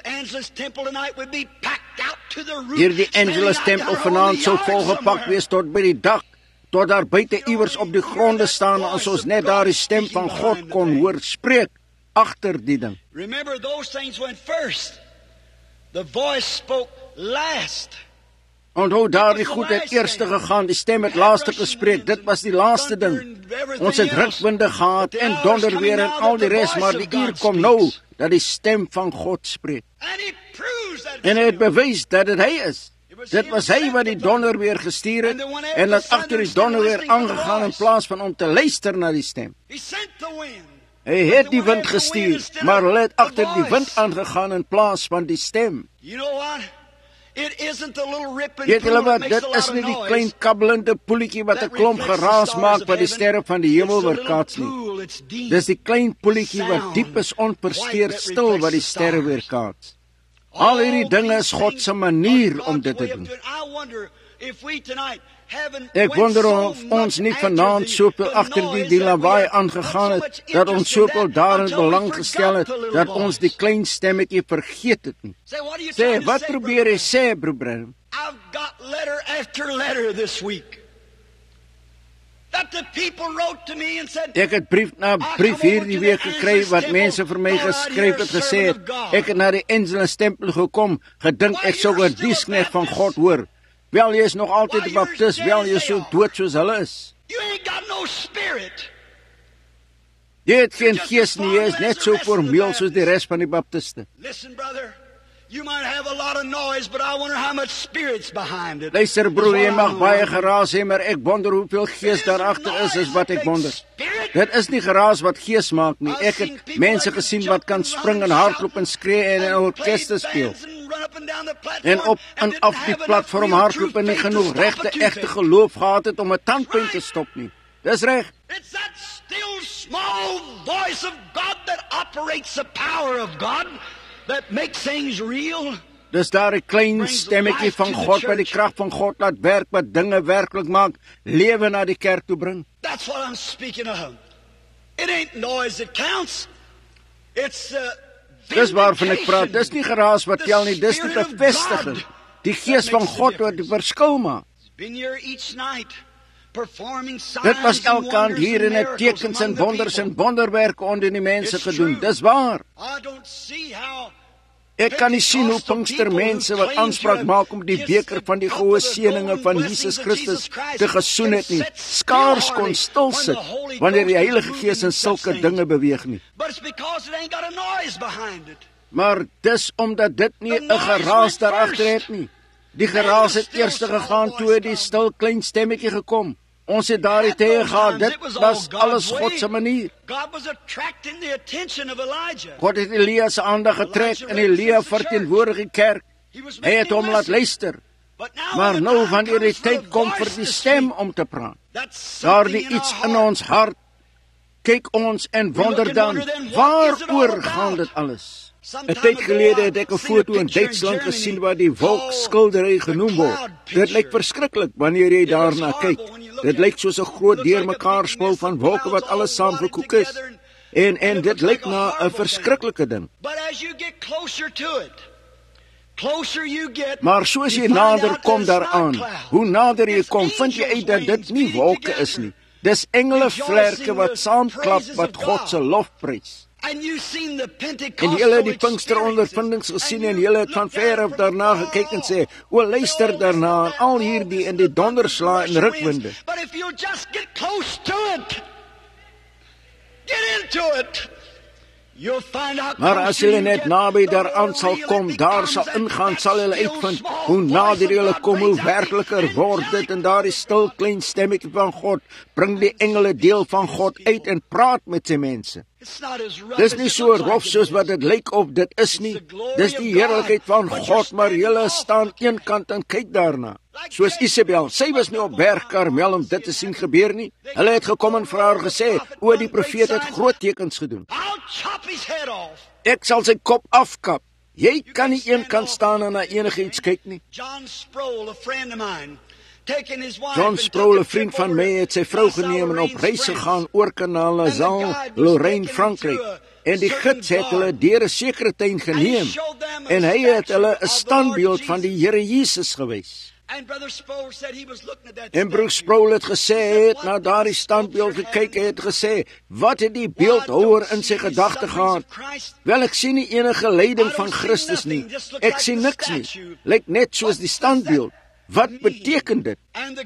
Hierdie Angelus tempel vanaand sou volgepak wees tot by die dak, tot daar buite iewers op die gronde staan, as ons net daardie stem van God kon hoor spreek agter die ding.
Remember, those things went first. The voice spoke last.
Onthou, daardie goed het eerste gegaan, die stem het laaste gespreek, dit was die laaste ding. Ons het rukwinde gehad en donderweer en al die res, maar die uur kom nou, dat die stem van God spreek. En hy het bewys dat het hy is. Dit was hy wat die donderweer gestuur het, en dat agter die donderweer aangegaan in plaas van om te luister na die stem. Hy het die wind gestuur, maar hy het agter die wind aangegaan in plaas van die stem. Weet julle wat, dit is nie die klein kabbelende poelietjie wat 'n klomp geraas maak wat die sterre van die hemel weerkaats nie. Dis die klein poelietjie wat diep is, onversteur stil wat die sterre weerkaats. Al hierdie dinge is God se manier om dit te doen. Ek wonder of ons nie vanaand soveel agter die lawaai aangegaan het, dat ons soveel daarin belang gestel het, dat ons die klein stemmetjie vergeet het nie. Sê, wat probeer jy sê, broer Branham?
I've got letter after letter this week. That the people wrote to me and said,
ek het brief na brief hierdie week gekry wat mense vir my geskryf het gesê het, ek het na die Angelus tempel gekom, gedink ek sou oor die diensneg van God hoor. Wel, jy is nog altyd 'n baptist, wel, jy is so dood soos hulle is. Jy het geen gees nie, jy is net so formeel soos die res van die baptiste. Luister broer, jy mag baie geraas hê, maar ek wonder hoeveel gees daarachter is wat ek wonder. Dit is nie geraas wat gees maak nie. Ek het mense gesien wat kan spring en hardloop en skree en in orkeste speel. En op en af die platform hardloop en nie genoeg regte geloof gehad het om 'n tandpunt te stop nie. Dis reg.
It's that still small voice of God that operates the power of God that makes things real.
Dis daar 'n klein stemmetjie van God wat die krag van God laat werk, wat dinge werklik maak, lewe na die kerk toe bring.
That's what I'm speaking of. It ain't noise that counts.
Dis waarvan ek praat, dis nie geraas wat tel nie, dis die bevestiging. Die gees van God wat die verskil maak. Dit was elke aand hier en het tekens en wonders en wonderwerke onder die mense gedoen, dis waar. Ek kan nie sien hoe Pinkstermense wat aanspraak maak om die beker van die goeie seëninge van Jesus Christus te gesoen het nie, skaars kon stil sit, wanneer die Heilige Gees in sulke dinge beweeg nie. Maar dis omdat dit nie 'n geraas daarachter het nie. Die geraas het eers gegaan toe die stil klein stemmetjie gekom. Ons het daardie tye gehad, dit was alles God se manier. God het Elia se aandag getrek en Elia verteenwoordig die kerk. Hy het hom laat luister. Maar nou wanneer die tyd kom vir die stem om te praat, daardie iets in ons hart, kyk ons en wonder dan, waaroor gaan dit alles? 'n tyd gelede het ek 'n foto in Duitsland gesien waar die wolkskildery genoem word. Dit lyk verskriklik wanneer jy daarna kyk. Dit lyk soos 'n groot deurmekaar spul van wolke wat alles saam gekoek is. En dit lyk na 'n verskriklike ding. Maar soos jy nader kom daaraan, hoe nader jy kom, vind jy uit dat dit nie wolke is nie. Dis engelevlerke wat saamklap wat God se lof prys. En julle het die Pinksterondervindings gesien en julle het van ver af daarna gekyk en sê, o luister daarna en al hierdie in die donderslae en rukwinde. Maar as julle net naby daaraan sal kom, daar sal ingaan, sal julle uitvind hoe nader julle kom, hoe werkliker word dit en daar is stil klein stemmetjie van God, bring die engele deel van God uit en praat met sy mense. Dis nie so rof soos wat dit lyk of dit is nie. Dis die heerlikheid van God, maar julle staan eenkant en kyk daarna. Soos Isabel, sy was nie op berg Karmel om dit te sien gebeur nie. Hulle het gekom en vir haar gesê, o die profeet het groot tekens gedoen. Ek sal sy kop afkap. Jy kan nie eenkant staan en na enige iets kyk nie. John Sproul, 'n vriend van my, het sy vrou geneem en op reis gegaan oor kanaal na Zaan, Lorraine, Frankryk. En die gids het hulle deur 'n sekere tuin geneem en hy het hulle 'n standbeeld van die Here Jesus gewys. En broer Sproul het gesê, hy het na daardie standbeeld gekyk, hy het gesê, wat het die beeldhouer in sy gedagte gehad? Wel, ek sien nie enige leiding van Christus nie, ek sien niks nie, lyk net soos die standbeeld. Wat beteken dit?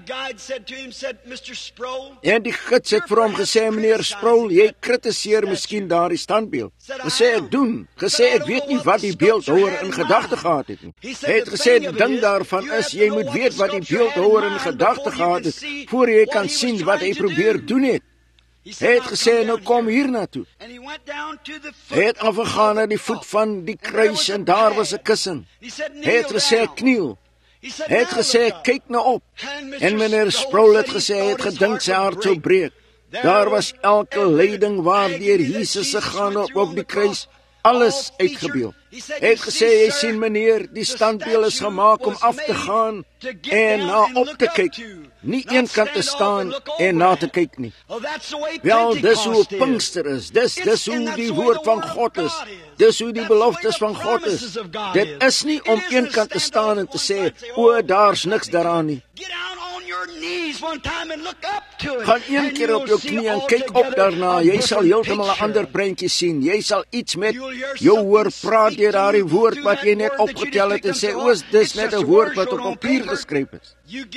En die gids het vir hom gesê, meneer Sproul, jy kritiseer miskien daardie standbeeld. Gesê ek doen, gesê ek weet nie wat die beeldhouer in gedagte gehad het nie. Hy het gesê, die ding daarvan is, jy moet weet wat die beeldhouer in gedagte gehad het, voor jy kan sien wat hy probeer doen het. Hy het gesê, nou kom hier naartoe. Hy het afgegaan na die voet van die kruis en daar was 'n kussing. Hy het gesê, kniel. Hy het gesê, kyk nou op. En meneer Sproul het gesê, hy het gedink sy hart sou breek. Daar was elke lyding waardeur Jesus se gaan op die kruis, alles uitgebeeld. Hy het gesê, jy sien meneer, die standbeeld is gemaak om af te gaan en na op te kyk. Nie een kant te staan en na te kyk nie. Wel, dis hoe Pinkster is, dis hoe die woord van God is, dis hoe die beloftes van God is. Dit is nie om een kant te staan en te sê, o, daar's niks daaraan nie. Gaan een keer op jou knie en kyk op daarna, jy sal heeltemal 'n ander prentjie sien, jy sal iets met jou hoor praat deur daardie woord wat jy net opgetel het en sê, o, dis net 'n woord wat op papier geskryf is.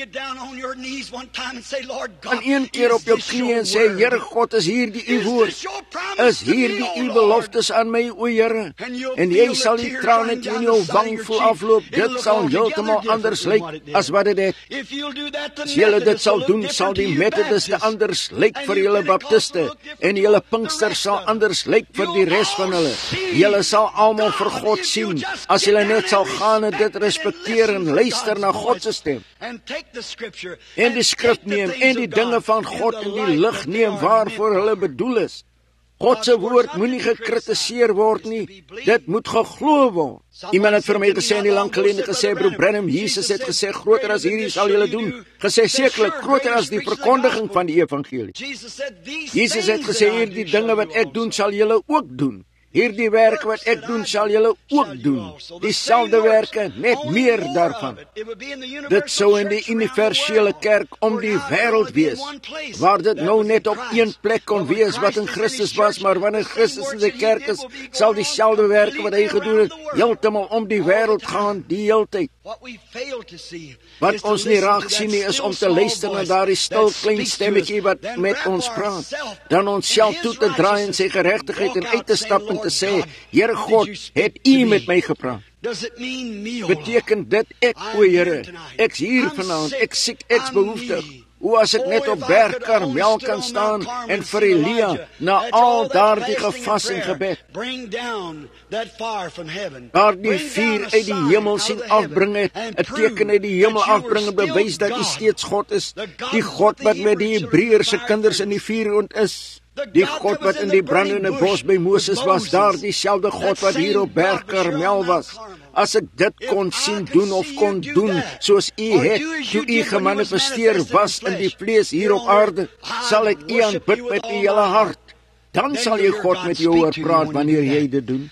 Gaan een keer op jou knie en sê, Here God, is hier die u woord, is hier die u beloftes aan my, o Here, en jy sal die trane in jou wang voel afloop, dit sal heeltemal anders lyk as wat dit het. As julle dit sal doen, sal die Methodiste anders lyk vir julle Baptiste, en julle Pinkster sal anders lyk vir die res van hulle. Julle sal almal vir God sien, as julle net sal gaan en dit respekteer en luister na God se stem. En die skrif neem, en die dinge van God in die lig neem waarvoor hulle bedoel is. God se woord moenie gekritiseer word nie, dit moet geglo word. Iemand het vir my gesê in die lang gelede gesê, broer Branham, Jesus het gesê, groter as hierdie sal julle doen. Gesê, sekerlik, groter as die verkondiging van die evangelie. Jesus het gesê, hierdie dinge wat ek doen, sal julle ook doen. Hierdie werk wat ek doen, sal julle ook doen. Dieselfde werke, net meer daarvan. Dit sou in die universele kerk om die wêreld wees, waar dit nou net op een plek kon wees wat in Christus was, maar wanneer Christus in sy kerk is, sal dieselfde werke wat hy gedoen het, heeltemal om die wêreld gaan, die heeltyd. Wat ons nie raak sien nie, is om te luister na daardie stil klein stemmetjie wat met ons praat, dan ons self toe te draai in sy geregtigheid en uit te stap en te sê, Here God, het U met my gepraat? Beteken dit ek, o Here, ek's hier vanaand, ek siek, ek's behoeftig. Hoe as ek net op berg Karmel kan staan en vir Elia na al daardie gevas en gebed, daardie vuur uit die hemel sien afbring het, 'n teken uit die hemel afbring en bewys dat U steeds God is, die God wat met die Hebreërs se kinders in die vuur ont is. Die God wat in die brandende bos by Moses was, daar dieselfde God wat hier op berg Karmel was. As ek dit kon sien doen of kon doen, soos U het, toe U gemanifesteer was in die vlees hier op aarde, sal ek U aanbid met U hele hart. Dan sal jy God met jou hoor praat wanneer jy dit doen.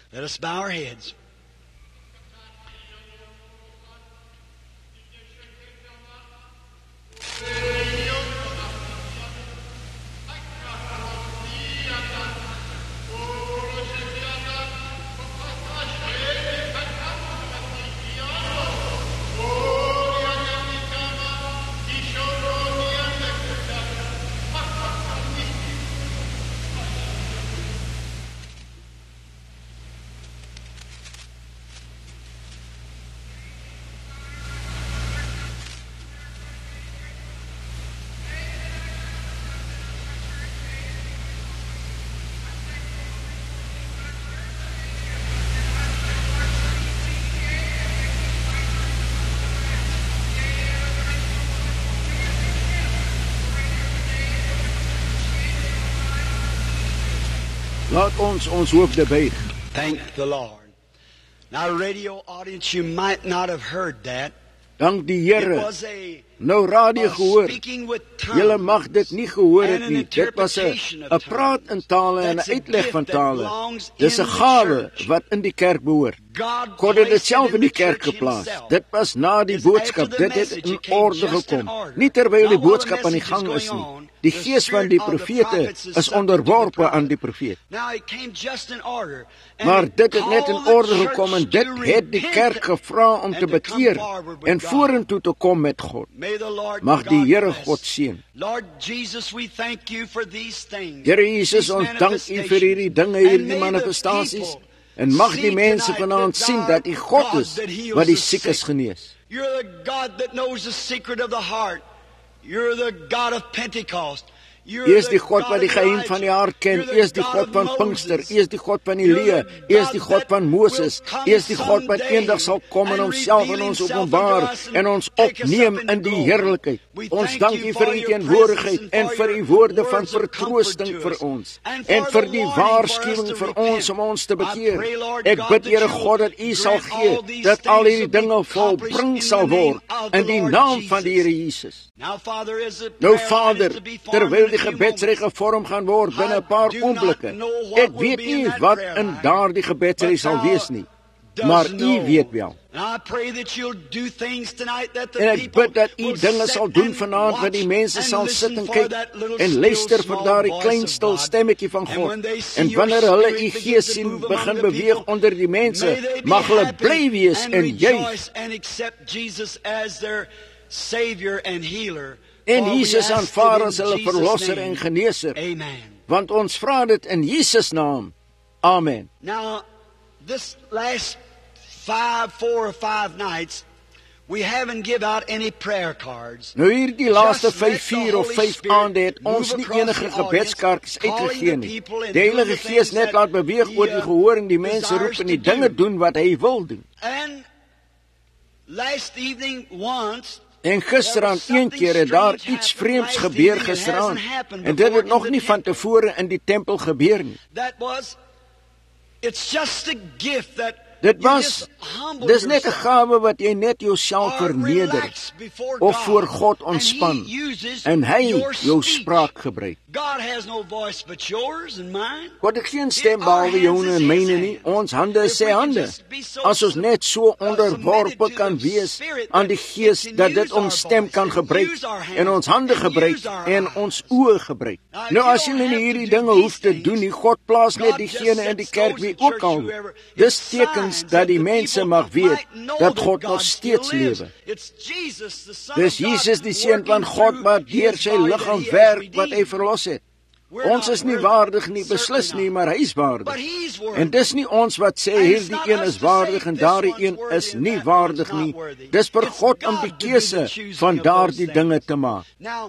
Laat ons hoofde buig.
Thank the Lord. Now, radio audience, you might not have heard that.
Dank die Here. Nou radio gehoor. Julle mag dit nie gehoor het nie. Dit was 'n praat in tale en 'n uitleg van tale. Dis 'n gawe wat in die kerk behoort. God het dit self in die kerk geplaas. Dit was na die boodskap. Dit het in orde gekom. Nie terwyl die boodskap aan die gang is nie. Die gees van die profete is onderworpe aan die profeet. Maar dit het net in orde gekom en dit het die kerk gevra om te bekeer en vorentoe te kom met God. Mag die Here God seën. Here Jesus, ons dank U vir hierdie dinge, hierdie manifestasies. En mag die mense vanaand sien dat U God is wat die siekes genees.
You're the God that knows the secret of the heart. You're the God of Pentecost.
U is die God wat die geheim van die hart ken. U is die God van Pinkster. U is die God van Elia. U is die God van Moses. U is die God wat eendag sal kom en homself aan ons openbaar en ons opneem in die heerlikheid. Ons dank U vir U teenwoordigheid en vir U woorde van vertroosting vir ons en vir die waarskuwing vir ons om ons te bekeer. Ek bid, Here God, dat U sal gee dat al hierdie dinge volbring sal word in die naam van die Here Jesus. Nou Vader, terwyl die gebedsry gevorm gaan word binne 'n paar oomblikke. Ek weet nie wat in daardie gebedsry sal wees nie, maar U weet wel. En ek bid dat U dinge sal doen vanaand wat die mense sal sit en kyk en luister vir daardie klein stil stemmetjie van God. En wanneer hulle U gees sien begin beweeg onder die mense, mag hulle bly wees en juig. En Jesus aanvaar as hulle verlosser en geneeser. Want ons vra dit in Jesus naam. Amen.
Now, this last 4 or 5 nights, we haven't give out any prayer cards.
Nou hier die laaste 4 of 5 aande het ons nie enige gebedskaartjies uitgegee nie. Die Heilige Gees net laat beweeg oor die gehoor en die mense roep en die dinge doen wat hy wil doen.
And last evening once,
en gisteraan een keer het daar iets vreemds gebeur gisteraan. En dit het nog nie van tevore in die tempel gebeur nie.
It's just a gift that
Dis net 'n gawe wat jy net jouself verneder of voor God ontspan en hy jou spraak gebruik. God het geen stem behalwe joune en myne nie. Ons hande is sy hande. As ons net so onderworpe kan wees aan die Gees dat dit ons stem kan gebruik en ons hande gebruik en ons oë gebruik. Nou as jy nie hierdie dinge hoef te doen nie, God plaas net diegene in die kerk wie ook al. Dis tekens dat die mense mag weet dat God nog steeds lewe. Dis Jesus die Seun van God wat deur sy liggaam werk wat hy verlos het. Ons is nie waardig nie, beslis nie, maar hy is waardig. En dis nie ons wat sê hierdie een is waardig en daardie een is nie waardig nie. Dis vir God om die keuse van daardie dinge te maak.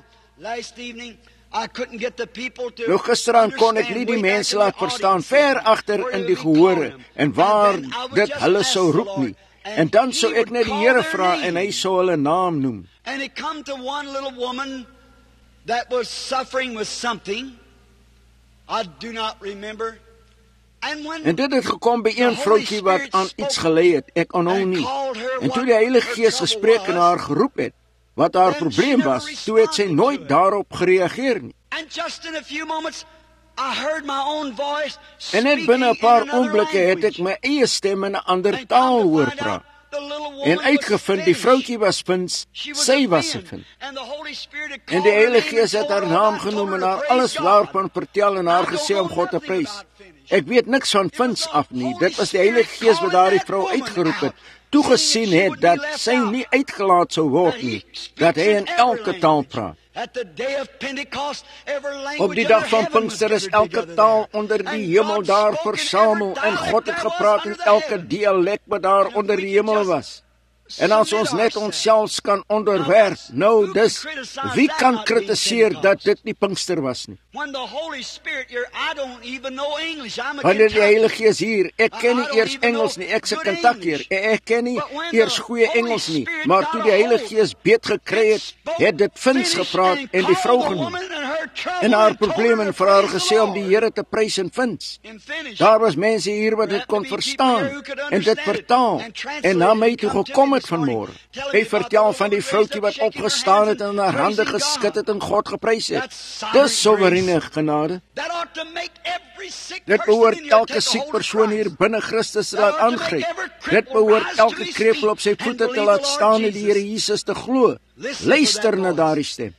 Nou gisteraan kon ek nie die mense laat verstaan ver agter in die gehore en waar dit hulle sou roep nie. En dan sou ek net die Here vra en hy sou hulle naam noem.
And it come to one little woman that was suffering with something. I do not remember.
En dit het gekom by een vroutjie wat aan iets gelei het, ek onthou nie. En toe die Heilige Gees gespreek en haar geroep het, wat haar probleem was, toe het sy nooit daarop gereageer nie. En net binne 'n paar oomblikke het ek my eie stem in 'n ander taal hoor praat. En uitgevind, die vroutjie was Vins, sy was 'n Vin. En die Heilige Gees het haar naam genoem en haar alles waarvan vertel en haar gesê om God te prys. Ek weet niks van Vins af nie, dit was die Heilige Gees wat daardie vrou uitgeroep het, toegesien het dat sy nie uitgelaat sou word nie, dat hy in elke taal praat. Op die dag van Pinkster is elke taal onder die hemel daar versamel en God het gepraat in elke dialek wat daar onder die hemel was. En as ons net onsself kan onderwerp, nou dis, wie kan kritiseer dat dit nie Pinkster was nie? Wanneer die Heilige Gees hier, ek ken nie eers Engels nie, ek se Kentuckier, ek ken nie eers goeie Engels nie, maar toe die Heilige Gees beet gekry het dit Vins gepraat en die vrou genoem. En haar probleem en vir haar gesê om die Here te prys in Vins. Daar was mense hier wat dit kon verstaan en dit vertaal en na my toe gekom het vanmôre. Hy vertel van die vroutjie wat opgestaan het en haar hande geskud het en God geprys het. Dis soewereine genade. Dit behoort elke siek persoon hier binne Christus te laat aangryp. Dit behoort elke krepeel op sy voete te laat staan en die Here Jesus te glo. Luister na daardie stem.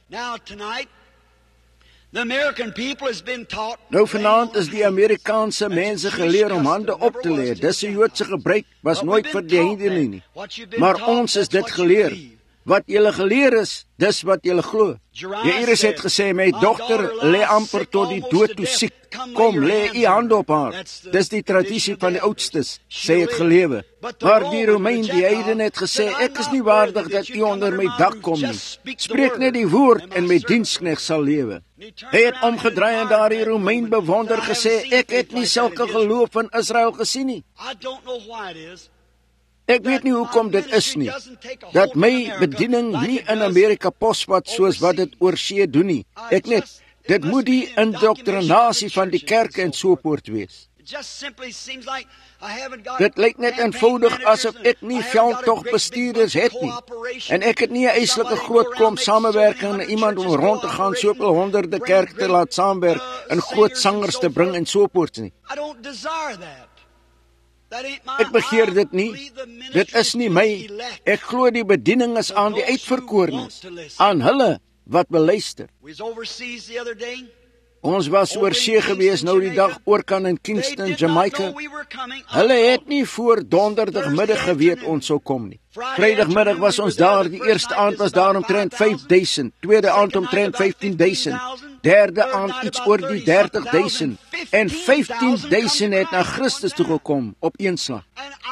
Nou vanaand is die Amerikaanse mense geleer om hande op te lê. Dis 'n Joodse gebruik, was nooit vir die heidene nie. Maar ons is dit geleer. Wat julle geleer is, dis wat julle glo. Jairus het gesê, my dogter lê amper tot die dood toe siek. Kom, lê u hand op haar. Dis die tradisie van die oudstes. Sy het gelewe. Maar die Romein, die heiden het gesê, ek is nie waardig dat u onder my dak kom nie. Spreek net die woord en my diensknegt sal lewe. Hy het omgedraai en daardie Romein bewonder gesê, ek het nie sulke geloof in Israel gesien nie. Ek weet nie hoekom dit is nie, dat my bediening nie in Amerika posvat soos wat dit oor see doen nie. Ek net, dit moet die indoktrinasie van die kerke en so voort wees. Dit lyk net eenvoudig asof ek nie veldtogbestuurders het nie. En ek het nie 'n eislike groot klomp samewerking met iemand om rond te gaan soveel honderde kerke te laat saamwerk en groot sangers te bring en so voort nie. Ek begeer dit nie. Dit is nie my. Ek glo die bediening is aan die uitverkorenes, aan hulle wat beluister. Ons was oor see gewees nou die dag oorkant in Kingston, Jamaica. Hulle het nie voor donderdagmiddag geweet ons sou kom nie. Vrydagmiddag was ons daar, die eerste aand was daar omtrent 5,000, tweede aand omtrent 15,000, derde aand iets oor die 30,000 en 15,000 het na Christus toe gekom op een slag.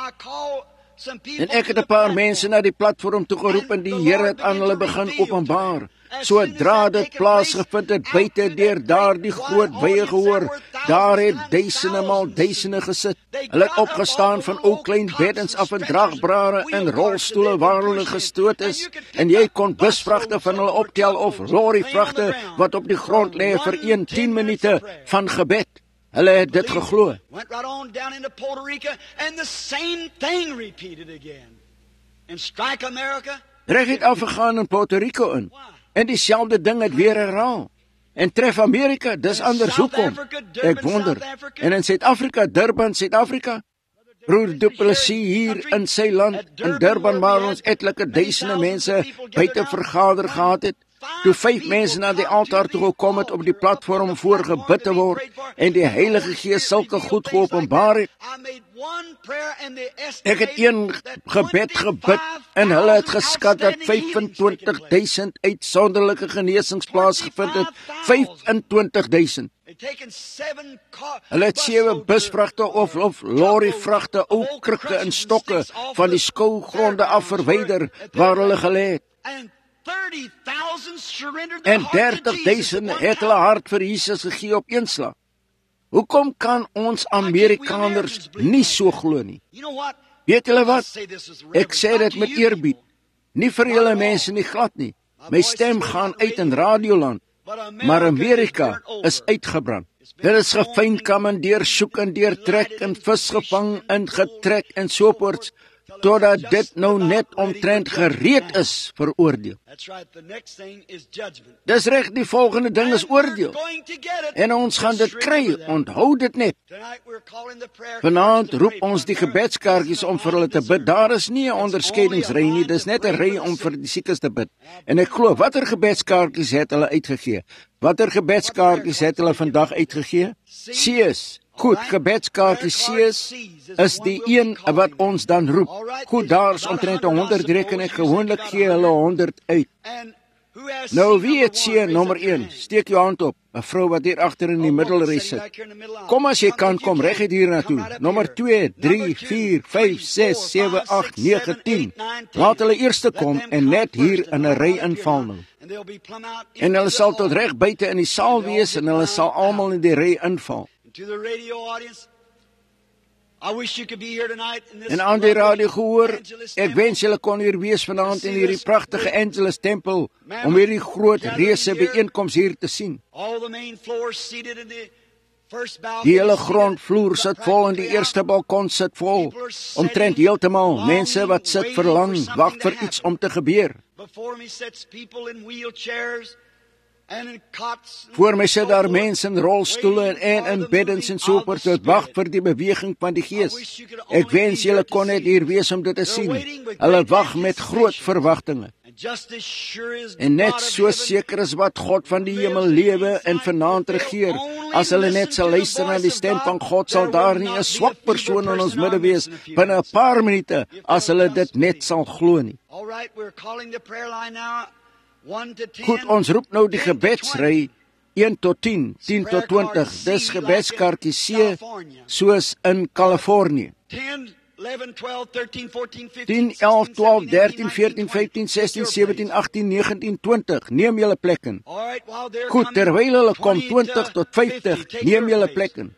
En ek het 'n paar mense na die platform toe geroep en die Here het aan hulle begin openbaar. Sodra dit plaasgevind het buite deur daardie groot wye gehoor, daar het duisende maal duisende gesit. Hulle het opgestaan van ou klein beddens af en draagbrare en rolstoele waar hulle gestoot is, en jy kon busvragte van hulle optel of lorryvragte wat op die grond lê vir 10 minute van gebed. Hulle het dit geglo.
Went right on down into Puerto Rico and the same thing repeated again. And strike America.
Reg het afgegaan in Puerto Rico in. En dieselfde ding het weer herhaal. En tref Amerika, dis anders hoekom. Ek wonder. En in Suid-Afrika, Durban, Suid-Afrika. Broer Du Plessis hier in sy land, in Durban, waar ons etlike duisende mense buite vergader gehad het. Toe 5 mense na die altaar toe gekom het op die platform voor gebid te word en die Heilige Gees sulke goed geopenbaar het. Ek het een gebed gebid en hulle het geskat dat 25,000 uitsonderlike genesings plaasgevind het. 25,000. Hulle het 7 busvragte of lorryvragte, ou krikke en stokke van die skougronde af verwyder waar hulle gelê het. En 30,000 het hulle hart vir Jesus gegee op een slag. Hoekom kan ons Amerikaners nie so glo nie? Weet julle wat? Ek sê dit met eerbied. Nie vir julle mense nie glad nie. My stem gaan uit in radioland. Maar Amerika is uitgebrand. Dit is gefynkam en deursoek en deurtrek en vis gevang en getrek en soorts, totdat dit nou net omtrent gereed is vir oordeel. Dis reg, die volgende ding is oordeel. En ons gaan dit kry, onthou dit net. Vanaand roep ons die gebedskaartjies om vir hulle te bid. Daar is nie 'n onderskeidingsry nie, dis net 'n ry om vir die siekes te bid. En ek glo, watter gebedskaartjies het hulle uitgegee? Watter gebedskaartjies het hulle vandag uitgegee? C's. Goed, gebedskaartjie C's is die een wat ons dan roep. Goed, daar is omtrent 100 reken ek gewoonlik gee hulle 100 uit. Nou, wie het C nommer 1? Steek jou hand op. 'n Vrou wat hier agter in die middelry sit. Kom as jy kan, kom reguit hier na toe. Nommer 2, 3, 4, 5, 6, 7, 8, 9, 10. Laat hulle eerste kom en net hier in 'n ry inval nou. En hulle sal tot reg buite in die saal wees en hulle sal almal in die ry inval. En aan die radio gehoor, ek wens julle kon hier wees vanaand in hierdie pragtige Angelus tempel, om hierdie groot reuse byeenkoms hier te sien. Die hele grondvloer sit vol en die eerste balkon sit vol, omtrent heeltemal mense wat sit verlang, wag vir iets om te gebeur. Voor my sit daar mense in rolstoele en in beddens en soort wat wag vir die beweging van die Gees. Ek wens julle kon net hier wees om dit te sien. Hulle wag met groot verwagtinge. En net so seker as wat God van die hemel lewe en vanaand regeer, as hulle net sal luister na die stem van God, sal daar nie 'n swak persoon in ons midde wees binne 'n paar minute as hulle dit net sal glo nie. Goed, ons roep nou die gebedsry 1 tot 10, 10 tot 20. Dis gebedskaartjie C, soos in Kalifornië. 10, 11, 12, 13, 14, 15, 16, 17, 18, 19, 20. Neem julle plek in. Goed, terwyl hulle kom 20 tot 50, neem julle plek in.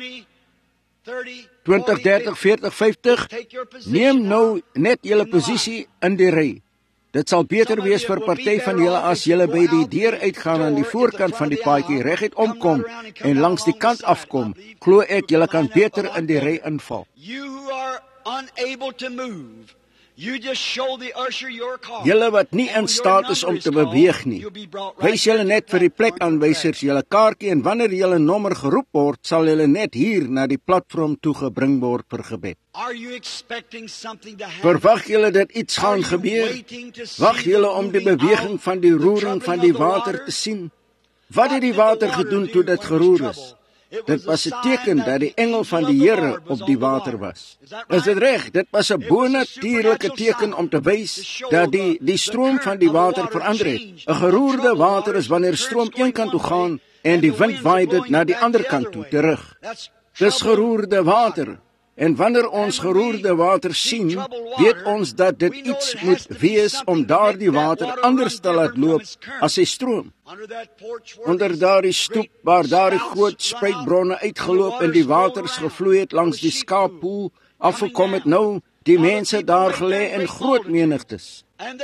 20, 30, 40, 50. Neem nou net julle posisie in die ry. Dit sal beter wees vir party van julle as julle by die deur uitgaan aan die voorkant van die paadjie reguit omkom en langs die kant afkom. Glo ek julle kan beter in die ry inval. Julle wat nie in staat is om te beweeg nie, wys julle net vir die plekaanwysers julle kaartjie en wanneer julle nommer geroep word, sal julle net hier na die platform toe gebring word vir gebed. Verwag julle dat iets gaan gebeur? Wag julle om die beweging van die roering van die water te sien? Wat het die water gedoen toe dit geroer is? Dit was 'n teken dat die engel van die Here op die water was. Is dit reg? Dit was 'n bonatuurlike teken om te wys dat die stroom van die water verander het. 'n Geroerde water is wanneer stroom een kant toe gaan en die wind waai dit na die ander kant toe terug. Dis geroerde water. En wanneer ons geroerde water sien, weet ons dat dit iets moet wees om daardie water anders te laat loop as sy stroom. Onder daardie stoep waar daardie groot spruitbronne uitgeloop en die waters gevloei het langs die skaappoel afgekom het nou, die mense daar gelê in groot menigtes.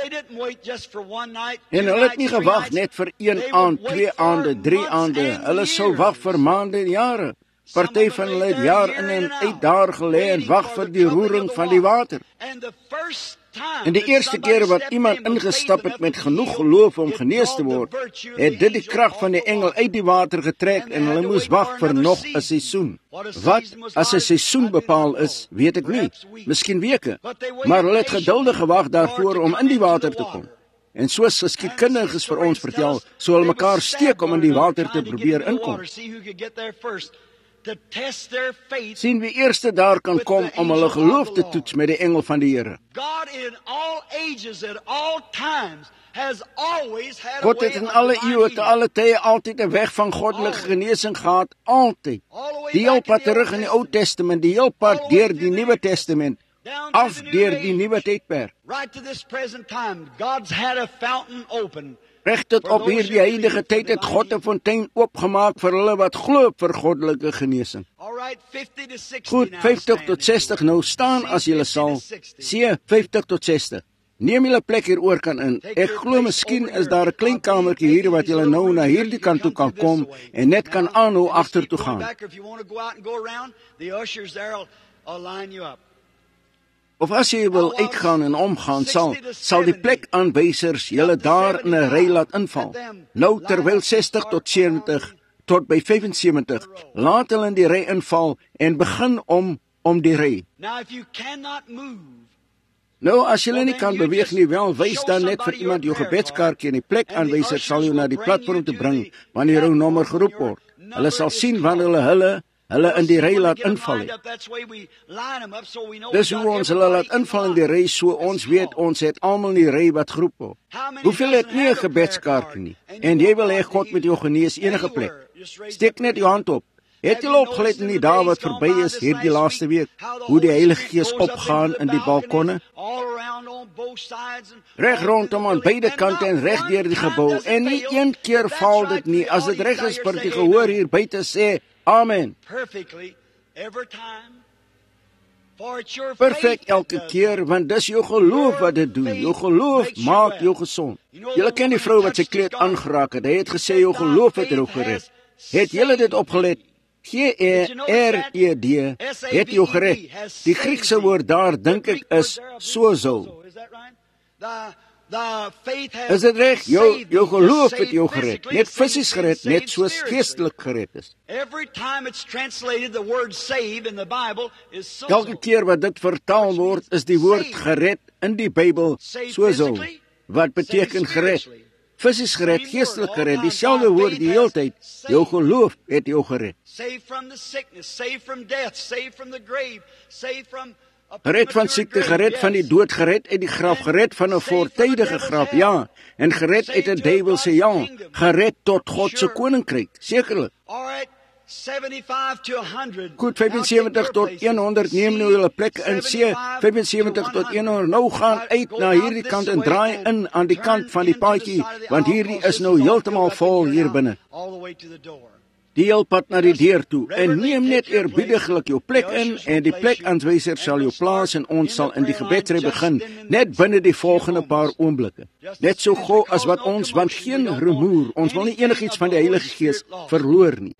En hulle het nie gewag net vir 1 aand, 2 aande, 3 aande, hulle sou wag vir maande en jare. Party van hulle het jaar in en uit daar gelê en wag vir die roering van die water. En die eerste keer wat iemand ingestap het met genoeg geloof om genees te word, het dit die krag van die engel uit die water getrek en hulle moes wag vir nog 'n seisoen. Wat as 'n seisoen bepaal is, weet ek nie, miskien weke, maar hulle het geduldig gewag daarvoor om in die water te kom. En soos geskiedkundiges vir ons vertel, sou hulle mekaar steek om in die water te probeer inkom. Sien wie eerste daar kan kom om hulle geloof te toets met die engel van die Here. God het in alle eeue te alle tye altyd 'n weg van goddelike genesing gehad, altyd. Die heel pad terug in die Ou Testament, die heel pad deur die Nuwe Testament, af deur die nuwe tydperk. Reg tot op hierdie huidige tyd het God 'n fontein oopgemaak vir hulle wat glo vir goddelike genesing. Goed, 50 tot 60 nou staan as julle sal. Sien, 50 tot 60. Neem julle plek hier oor kan in. Ek glo miskien is daar 'n klein kamertjie hier wat julle nou na hierdie kant toe kan kom en net kan aanhou agter toe gaan. Of as jy wil uitgaan en omgaan, sal die plekaanwysers julle daar in 'n ry laat inval. Nou terwyl 60 tot 70 tot by 75, laat hulle in die ry inval en begin om die ry. Nou as jy nie kan beweeg nie, wel, wys dan net vir iemand jou gebedskaartjie en die plekaanwyser sal jou na die platform te bring wanneer jou nommer geroep word. Hulle sal sien wanneer hulle in die ry laat inval het. Dis hoe ons hulle laat inval in die ry, so ons weet ons het almal in die ry wat geroep word. Hoeveel het nie 'n gebedskaart nie, en jy wil hê God met jou genees enige plek? Steek net jou hand op. Het julle opgelet in die dae wat verby is hierdie laaste week, hoe die Heilige Gees opgaan in die balkonne? Reg rondom aan beide kante en reg deur die gebou, en nie een keer val dit nie, as dit reg is vir die gehoor hier buite sê, Amen. Perfek elke keer, want dis jou geloof wat dit doen. Jou geloof maak jou gesond. Julle ken die vrou wat sy kleed aangeraak het. Hy het gesê jou geloof het haar gered. Het julle dit opgelet? G-E-R-E-D het jou gered. Die Griekse woord daar, dink ek, is sozo. Is dit reg? Jou geloof het jou gered. Net fisies gered, net soos geestelik gered is. Elke keer wat dit vertaal word, is die woord gered in die Bybel sozo, wat beteken gered. Fisies gered, geestelik gered, dieselfde woord die hele tyd. Jou geloof het jou gered. Gered van siekte, gered van die dood, gered uit die graf, gered van 'n voortydige graf, ja, en gered uit 'n duiwelse ja, gered tot God se koninkryk, sekerlik. Goed, 75 tot 100, neem nou julle plek in, sê 75 tot 100, nou gaan uit na hierdie kant en draai in aan die kant van die paadjie, want hierdie is nou heeltemal vol hier binne. Die heel pad na die deur toe, en neem net eerbiediglik jou plek in, en die plekaanwyser sal jou plaas, en ons sal in die gebedsry begin, net binne die volgende paar oomblikke. Net so gou as wat ons, want geen rumoer, ons wil nie enigiets van die Heilige Gees verloor nie.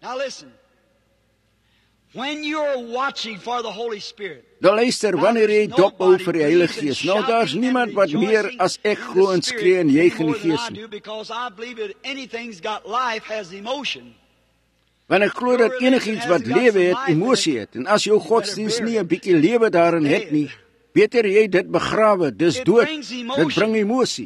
Nou luister, wanneer jy dop hou vir die Heilige Gees, nou daar's niemand wat meer as ek glo en skree en juig in die Gees nie. Want ek glo dat enigiets wat lewe het, emosie het. En as jou godsdienst nie 'n bietjie lewe daarin het nie, beter jy dit begrawe, dis dood. Dit bring emosie.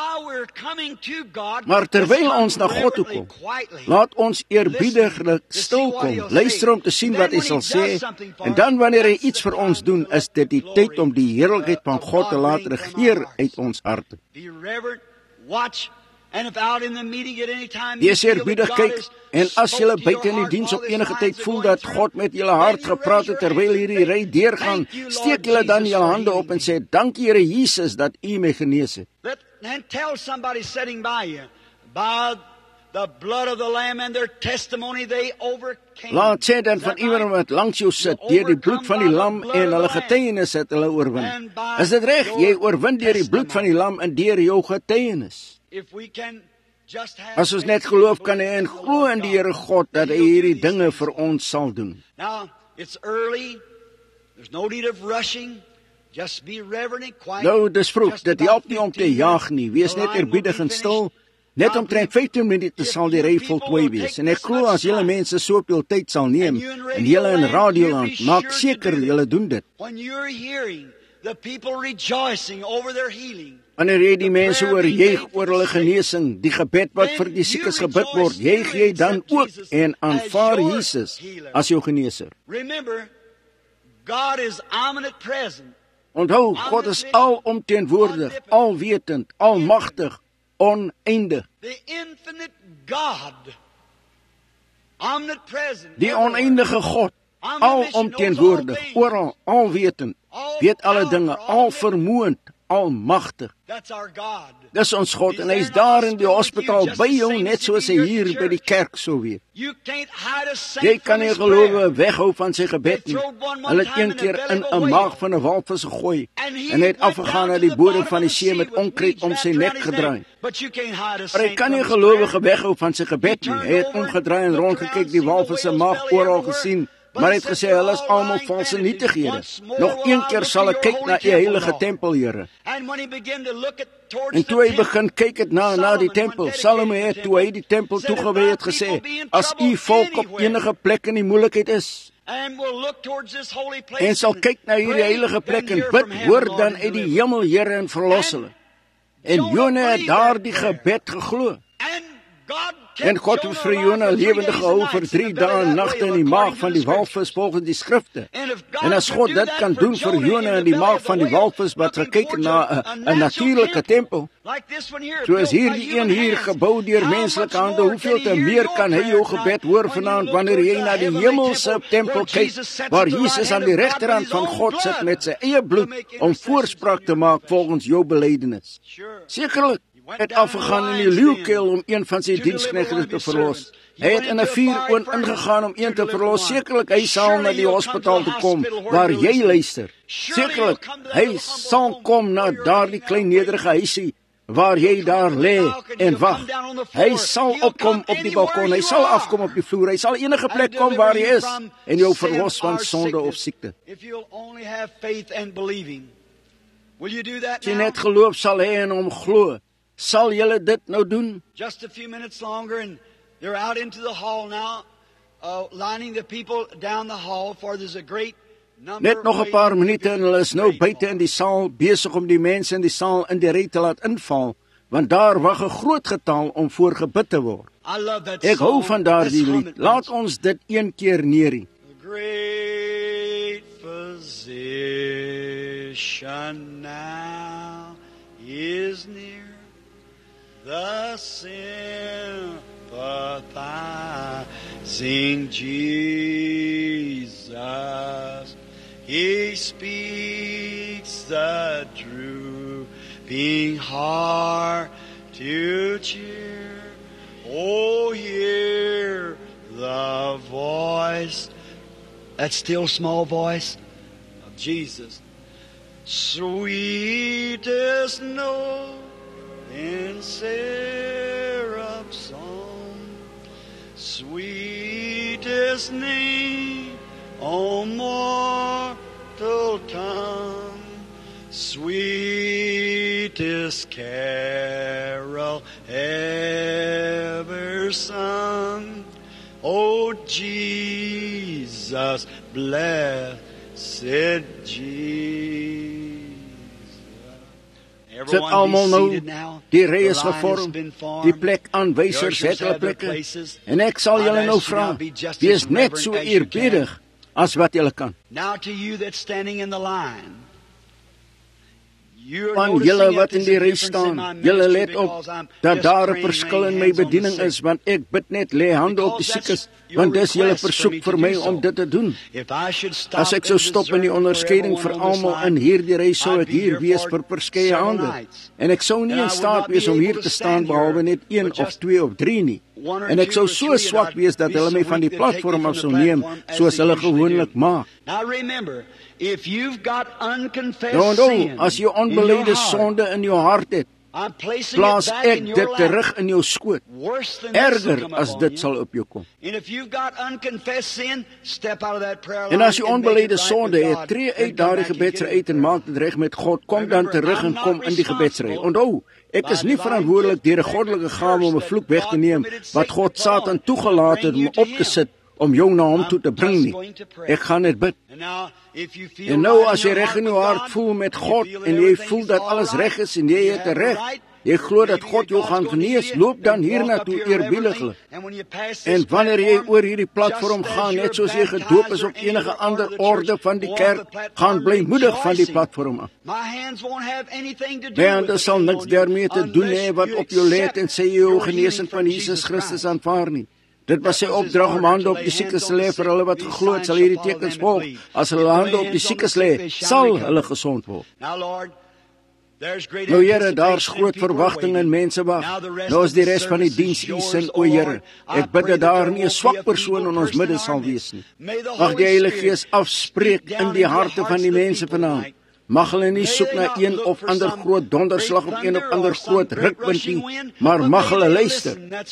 Maar terwyl ons na God toe kom, laat ons eerbiediglik stil kom, luister om te sien wat hy sal sê, en dan wanneer hy iets vir ons doen, is dit die tyd om die heerlikheid van God te laat regeer uit ons harte. Wees eerbiedig, kyk, en as julle buite in die diens op enige tyd voel dat God met julle hart gepraat het terwyl hierdie ry deurgaan, steek julle dan julle hande op en sê, dankie Here Jesus dat U my genees het. Laat sê dan van iemand wat langs jou sit, deur die bloed van die lam en hulle getuienis het hulle oorwin. Is dit reg? Jy oorwin deur die bloed van die lam en deur jou getuienis. As ons net geloof kan hê en glo in die Here God dat hy hierdie dinge vir ons sal doen.
Now, it's early. There's no need of rushing. Just be reverent and quiet.
Nou, dis vroeg, dit help nie om te jaag nie. Wees net eerbiedig en stil. Net omtrent 15 minute sal die ry voltooi wees. En ek glo as julle mense soveel tyd sal neem, en julle in Radioland, maak seker julle doen dit.
When you're hearing the people rejoicing over their healing,
Wanneer jy die mense oor juig oor hulle genesing, die gebed wat vir die siekes gebid word, juig jy dan ook en aanvaar Jesus as jou geneser.
remember, God is omnipresent.
Onthou, God is alomteenwoordig, alwetend, almagtig, oneindig.
The infinite God, omnipresent.
Die oneindige God, alomteenwoordig, oral, alwetend, weet alle dinge, alvermoënd, almagtig.
That's our God.
Dis ons God en hy is daar in die hospitaal by jou net soos hy hier by die kerk sou wees.
You can't hide a saint
Jy kan
from
nie
his
gelowe
prayer.
weghou van sy gebed nie. Hulle het een keer in 'n maag van 'n walvis gegooi en hy het afgegaan na die bodem van die see met onkruid om sy nek gedraai.
But you can't hide a
Maar hy
saint
kan nie
from his
gelowige
prayer.
weghou van sy gebed nie. Hy het omgedraai en rondgekyk, die walvis se maag oral gesien. Maar hy het gesê, hulle is almal valse nietighede. Nog een keer sal ek kyk na u heilige tempel, Here.
And when he began to look at towards
En
the
toe hy
temple,
begin kyk het na die tempel, Salome het toe hy die tempel toegewy het gesê, as u volk op enige plek in die moeilikheid is,
and we'll look towards this holy place
en sal
and
kyk na hierdie
pray,
heilige plek
then
en
hear
bid,
from heaven,
hoor
Lord,
dan
and
uit die
deliver.
hemel, Here, en verlos hulle. En Jona het daardie gebed geglo.
And God
En God het vir Jona lewendig gehou vir 3 dae en nagte in die maag van die walvis volgens die skrifte. En as God dit kan doen vir Jona in die maag van die walvis wat gekyk het na 'n natuurlike tempel, soos hierdie een hier gebou deur menslike hande, hoeveel te meer kan hy jou gebed hoor vanaand wanneer jy na die hemelse tempel kyk, waar Jesus aan die regterhand van God sit met sy eie bloed om voorspraak te maak volgens jou belydenis. Sekerlik het afgegaan in die leeukuil om een van sy diensknegte te verlos. Hy het in 'n vuuroond ingegaan om een te verlos. Sekerlik hy sal na die hospitaal toe kom waar jy luister. Sekerlik hy sal kom na daardie klein nederige huisie waar jy daar lê en wag. Hy sal opkom op die balkon, hy sal afkom op die vloer, hy sal enige plek kom waar jy is en jou verlos van sonde of siekte.
If you'll only have faith and believing. Will you do that
As jy
now?
net geloof sal hê en hom glo, sal julle dit nou doen?
Just a few minutes longer and they're out into the hall now, lining the people down the hall, for there's a great number.
Net nog 'n paar minute en hulle is nou buite in die saal besig om die mense in die saal in die ry te laat inval, want daar wag 'n groot getal om voor gebid te word.
I love that
Ek hou
song.
van daardie
Let's hum
lied.
it
Laat
once.
ons dit een keer neerie.
Great physician now is near, the sympathizing Jesus. He speaks the drooping heart to cheer. Oh, hear the voice, that still small voice of Jesus. Sweetest note in seraph's song, sweetest name on mortal tongue, sweetest carol ever sung. Oh, Jesus, blessed Jesus.
Sit almal nou, die ry is gevorm, die plek aanwysers het hulle plekke, en ek sal julle nou vra, wees net so eerbiedig as wat julle kan.
Now to you that's standing in the line.
Van julle wat in die ry staan, julle let op dat daar 'n verskil in my bediening is, want ek bid net lê hande op die siekes, want dis julle versoek vir my om dit te doen. As ek sou stop in die onderskeiding vir almal in hierdie ry, sou ek hier wees vir verskeie aande. En ek sou nie in staat wees om hier te staan behalwe net 1 of 2 of 3 nie. En ek sou so swak wees dat hulle my van die platform af sou neem, soos hulle gewoonlik maak.
Now remember, if you've got unconfessed
Nou,
sin
as jy
in your
onbelyde
heart,
sonde in jou hart het, plaas ek dit terug in jou skoot. Erger as dit sal op jou kom. En as jy onbeleide sonde het, tree uit daardie gebedsry uit en maak dit reg met God. Kom dan terug en kom in die gebedsry. Onthou, ek is nie verantwoordelik deur 'n goddelike gawe om 'n vloek weg te neem wat God Satan toegelaat het om op te sit om jou na hom toe te bring nie. Ek gaan net bid. En nou as jy reg in jou hart voel met God en jy voel dat alles reg is en jy het reg, jy glo dat God jou gaan genees, loop dan hiernatoe eerbiediglik. En wanneer jy oor hierdie platform gaan, net soos jy gedoop is op enige ander orde van die kerk, gaan blymoedig van die platform af. My hande sal niks daarmee te doen hê wat op jou lê en sê jy jou genesing van Jesus Christus aanvaar nie. Dit was sy opdrag om hande op die siekes te lê vir hulle wat geglo het, sal hierdie tekens volg. As hulle hande op die siekes lê, sal hulle gesond word. Nou Here, daar's groot verwagting en mense wag. Nou is die res van die diens U sin, o Here. Ek bid dat daar nie 'n swak persoon in ons midde sal wees nie. Mag die Heilige Gees afspreek in die harte van die mense vanaand. Mag hulle nie soek na een of ander groot donderslag of een of ander groot rukpunt nie, maar mag hulle luister.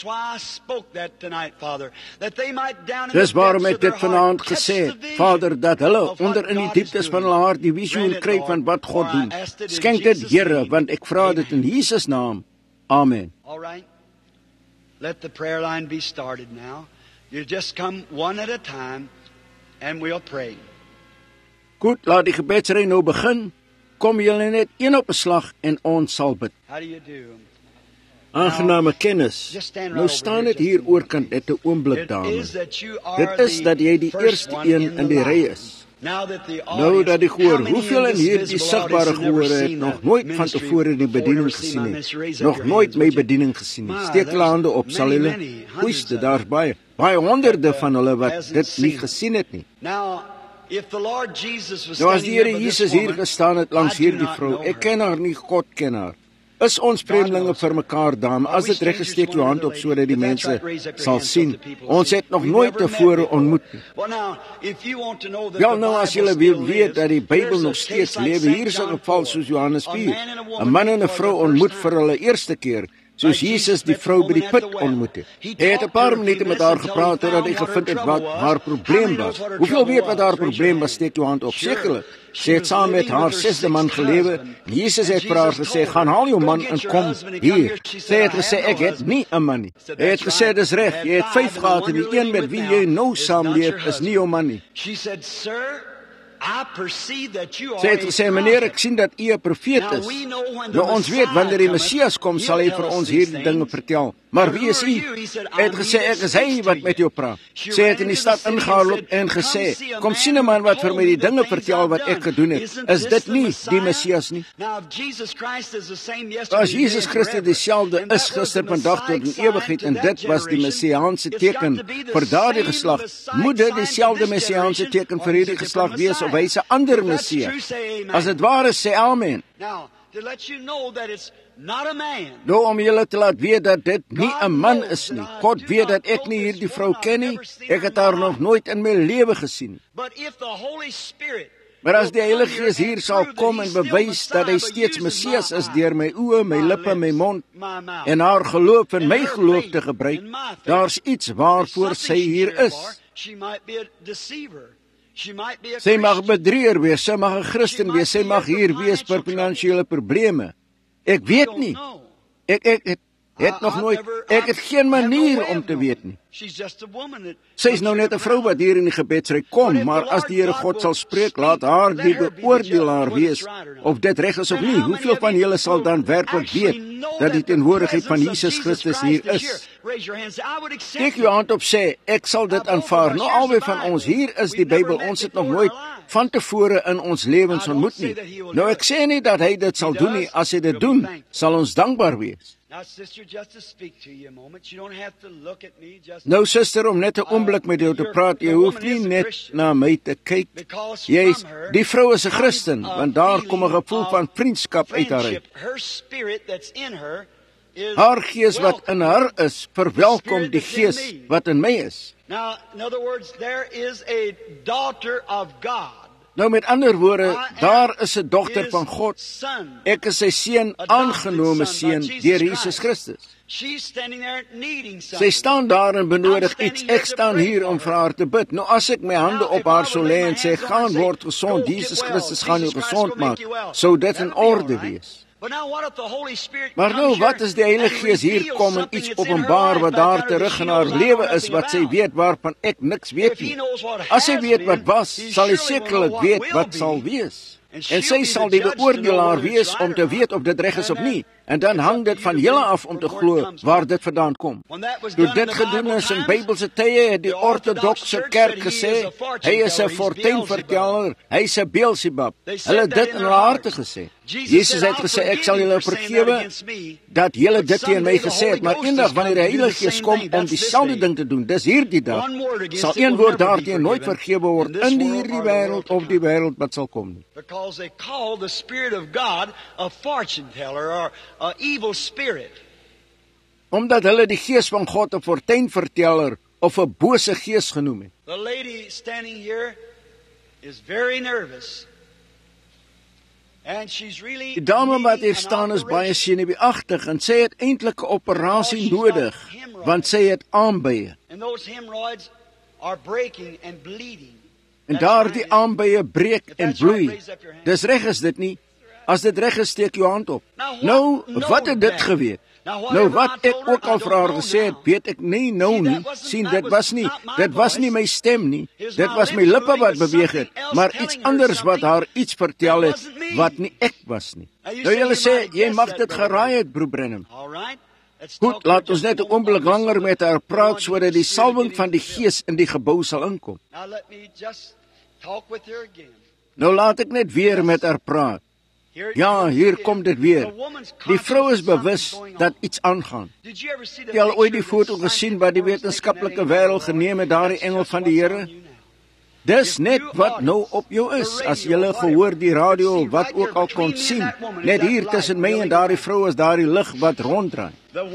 Dis waarom ek dit vanaand gesê het, Vader, dat hulle onder in die dieptes van hulle hart die visioen kry van wat God doen. Skenk dit, Here, want ek vra dit in Jesus naam. Amen.
Let the prayer line be started now. You just come one at a time and we'll pray.
Goed, laat die gebedsry nou begin. Kom julle net een op 'n slag en ons sal bid. Aangename kennis. Nou staan dit hier oorkant net 'n oomblik, dames. Dit is dat jy die eerste een in die ry is. Nou dat die gehoor, hoeveel in hier die sigbare gehore het nog nooit van tevore die bediening gesien het. Nog nooit my bediening gesien het. Steek hulle hande op, sal hulle. Goeiste, daar's baie honderde van hulle wat dit nie gesien het nie. Nou as die Here Jesus hier gestaan het langs hierdie vrou, ek ken haar nie, God ken haar. Is ons vreemdelinge vir mekaar, dame? As dit reg gesteek jou hand op sodat die mense sal sien. Ons het nog nooit tevore ontmoet nie. Wel nou, as julle weet dat die Bybel nog steeds lewe, hier is 'n geval soos Johannes 4. 'n Man en 'n vrou ontmoet vir hulle eerste keer, soos Jesus die vrou by die put ontmoet het. Hy het 'n paar minute met haar gepraat totdat hy gevind het wat haar probleem was. Hoeveel weet wat haar probleem was? Steek jou hand op. Sekerlik. Sy het saam met haar 6de man gelewe. Jesus het vir haar gesê, gaan haal jou man en kom hier. Sy het gesê, ek het nie 'n man nie. Hy het gesê, dis reg, jy het 5 gehad en die een met wie jy nou saamleef is nie jou man nie. Sy het gesê, meneer, ek sien dat u 'n profeet is. Nou ons weet, wanneer die Messias kom, sal hy vir ons hierdie dinge vertel. Maar wie is u? Hy het gesê, ek is hy wat met jou praat. Sy het in die stad ingehardloop en gesê, kom sien 'n man wat vir my die dinge vertel wat ek gedoen het. Is dit nie die Messias nie? As Jesus Christus dieselfde is gister, vandag tot in ewigheid, en dit was die messiaanse teken vir daardie geslag, moet dit dieselfde messiaanse teken vir hierdie geslag wees, of hy is 'n ander Messias. As dit waar is, sê amen. Nou om julle te laat weet dat dit nie 'n man is nie. God weet dat ek nie hierdie vrou ken nie. Ek het haar nog nooit in my lewe gesien. Maar as die Heilige Gees hier sal kom en bewys dat hy steeds Messias is deur my oë, my lippe, my mond en haar geloof en my geloof te gebruik, daar's iets waarvoor sy hier is. Sy mag bedrieger wees, sy mag 'n Christen wees, sy mag hier wees vir finansiële probleme. Ek weet nie. Ek het nog nooit, ek het geen manier om te weet nie. Sy is nou net 'n vrou wat hier in die gebedsry kom, maar as die Here God sal spreek, laat haar die beoordelaar wees of dit reg is of nie. Hoeveel van julle sal dan werklik weet dat die teenwoordigheid van Jesus Christus hier is? Steek jou hand op, sê, ek sal dit aanvaar. Nou albei van ons, hier is die Bybel, ons het nog nooit van tevore in ons lewens ontmoet nie. Nou ek sê nie dat hy dit sal doen nie, as hy dit doen, sal ons dankbaar wees. Nou suster, om net 'n oomblik met jou te praat, jy hoef nie net na my te kyk. Die vrou is 'n Christen, want daar kom 'n gevoel van vriendskap uit haar uit. Haar gees wat in haar is, verwelkom die gees wat in my is. Nou met ander woorde, daar is 'n dogter van God. Ek is sy seun, aangenome seun deur Jesus Christus. Sy staan daar en benodig iets. Ek staan hier om vir haar te bid. Nou as ek my hande op haar sou lê en sê, gaan word gesond, Jesus Christus gaan jou gesond maak, sou dit in orde wees. Maar nou, wat as die Heilige Gees hier kom en iets openbaar wat daar terug in haar lewe is, wat sy weet waarvan ek niks weet nie? As sy weet wat was, sal sy sekerlik weet wat sal wees. En sy sal die beoordelaar wees om te weet of dit reg is of nie. En dan hang dit van julle af om te glo waar dit vandaan kom. Toe dit gedoen is in Bybelse tye, het die ortodokse kerk gesê, hy is 'n fortuinverteller, hy is 'n Beelzebub. Hulle het dit in hulle harte gesê. Jesus het gesê, ek sal julle vergewe dat julle dit teen my gesê het, maar eendag wanneer die Heilige Gees kom om dieselfde ding te doen, dis hierdie dag, sal een woord daarteen nooit vergewe word in hierdie wêreld of die wêreld wat sal kom nie.
Because they call the Spirit of God a fortune teller or an evil spirit.
Omdat hulle die Gees van God 'n fortuinverteller of 'n bose gees genoem het.
The lady standing here is very nervous. And she's really
Die dame wat hier staan is baie senuweeagtig en sy het eintlik 'n operasie nodig, want sy het aanbye.
And those hemorrhoids are breaking and bleeding.
En daardie aanbye breek en bloei. Dis reg is dit nie? As dit reg is, steek jou hand op. Nou, wat het dit geweet? Nou wat ek ook al vir haar gesê het, weet ek nie nou nie. Sien, dit was nie my stem nie. Dit was my lippe wat beweeg het, maar iets anders wat haar iets vertel het wat nie ek was nie. Nou julle sê, jy mag dit geraai het, broer Branham. Goed, laat ons net 'n oomblik langer met haar praat sodat die salwing van die Gees in die gebou sal inkom. Nou laat ek net weer met haar praat. Ja, hier kom dit weer. Die vrou is bewus dat iets aangaan. Het jy al ooit die foto gesien wat die wetenskaplike wêreld geneem het, daardie engel van die Here? Dis net wat nou op jou is. As jy gehoor die radio, wat ook al kon sien, net hier tussen my en daardie vrou is daardie lig wat ronddraai.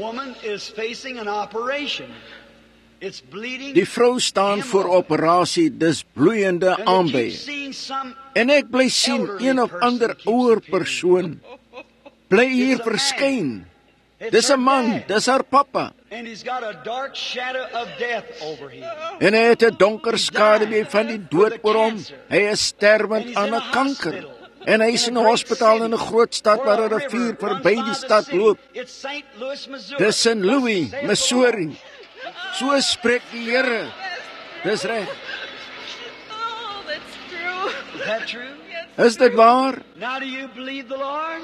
Die vrou staan voor operasie, dis bloeiende aanbye. En ek bly sien een of ander ouer persoon bly hier verskyn. Dis 'n man, dis haar pappa. En hy het 'n donker skaduwee van die dood oor hom. Hy is sterwend aan 'n kanker. En hy is in 'n hospitaal in 'n groot stad waar 'n rivier verby die stad loop. Dis St. Louis, Missouri. So spreek die Here. Dis reg.
Oh, that's true.
Is that true?
Is dit waar?
Now do you believe the Lord?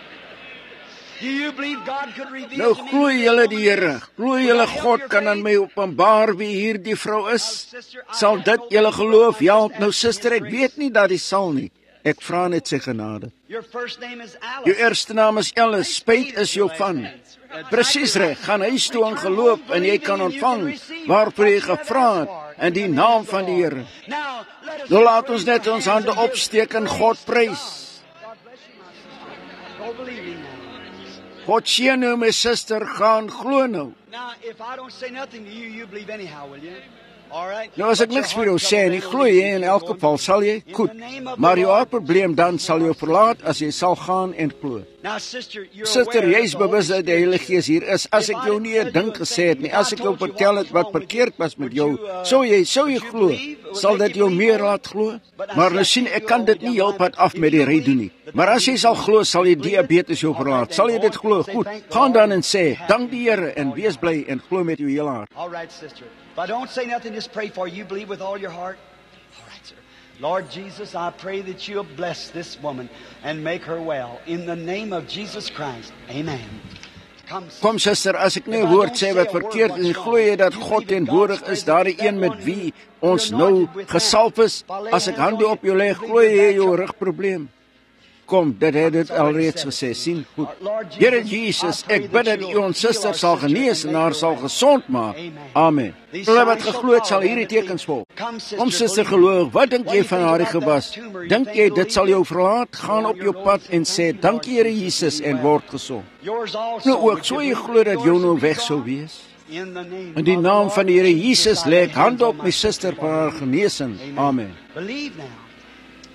Do you believe God could reveal
Nou
to me?
glo julle die Here. Glo julle God kan aan my openbaar wie hierdie vrou is? Sal dit julle geloof help? Nou suster, ek weet nie dat hy sal nie. Ek vra net sy genade.
Your first name is Alice.
Jou eerste naam is Alice, spyt is jou van. Presies reg, gaan huis toe in geloof en jy kan ontvang waarvoor jy gevra het in die naam van die Here.
Now, let us
Nou laat ons net ons hande opsteek en God prys.
God bless you, my sister. Go believing now.
God seën jou, my suster, gaan glo nou.
Now, if I don't say nothing to you, you believe anyhow, will you? All right?
Nou as ek niks vir jou sê nie, glo jy in elk geval, sal jy? Goed. Maar jou probleem dan sal jou verlaat as jy sal gaan en glo.
Now, sister, you're
Suster,
aware
jy is
that the
bewus
Holy
dat die Heilige Gees hier is. As ek jou nie 'n ding gesê het nie, as ek jou vertel het wat verkeerd was met jou, sou jy glo. Sal dit jou meer laat glo? Maar nou sien, ek kan dit nie heelpad af met die ry doen nie. Maar as jy sal glo, sal jy diabetes jou verlaat. Sal jy dit glo? Goed. Gaan dan en sê, dank die Here en wees bly en glo met jou hele hart.
All right, sister. If I don't say nothing, just pray for you. Believe with all your heart. All right, sir. Lord Jesus, I pray that you'll bless this woman and make her well. In the name of Jesus Christ. Amen.
Kom suster, as ek nie 'n woord sê wat verkeerd is, glo jy dat God teenwoordig is, daardie een met wie ons nou gesalf is? As ek hande op jou lê, glo jy jou rugprobleem? Kom, dit het dit alreeds gesê, sien goed. Here Jesus, ek bid dat U ons suster sal genees en haar sal gesond maak. Amen. Hulle wat geglo het, sal hierdie tekens volg. Kom suster, geloof, wat dink jy van haar gewas? Dink jy dit sal jou verlaat? Gaan op jou pad en sê, dankie Here Jesus en word gesond. Nou ook, so jy glo dat jou nou weg sou wees? In die naam van die Here Jesus lê ek hand op my suster vir haar genesing. Amen.
Believe now.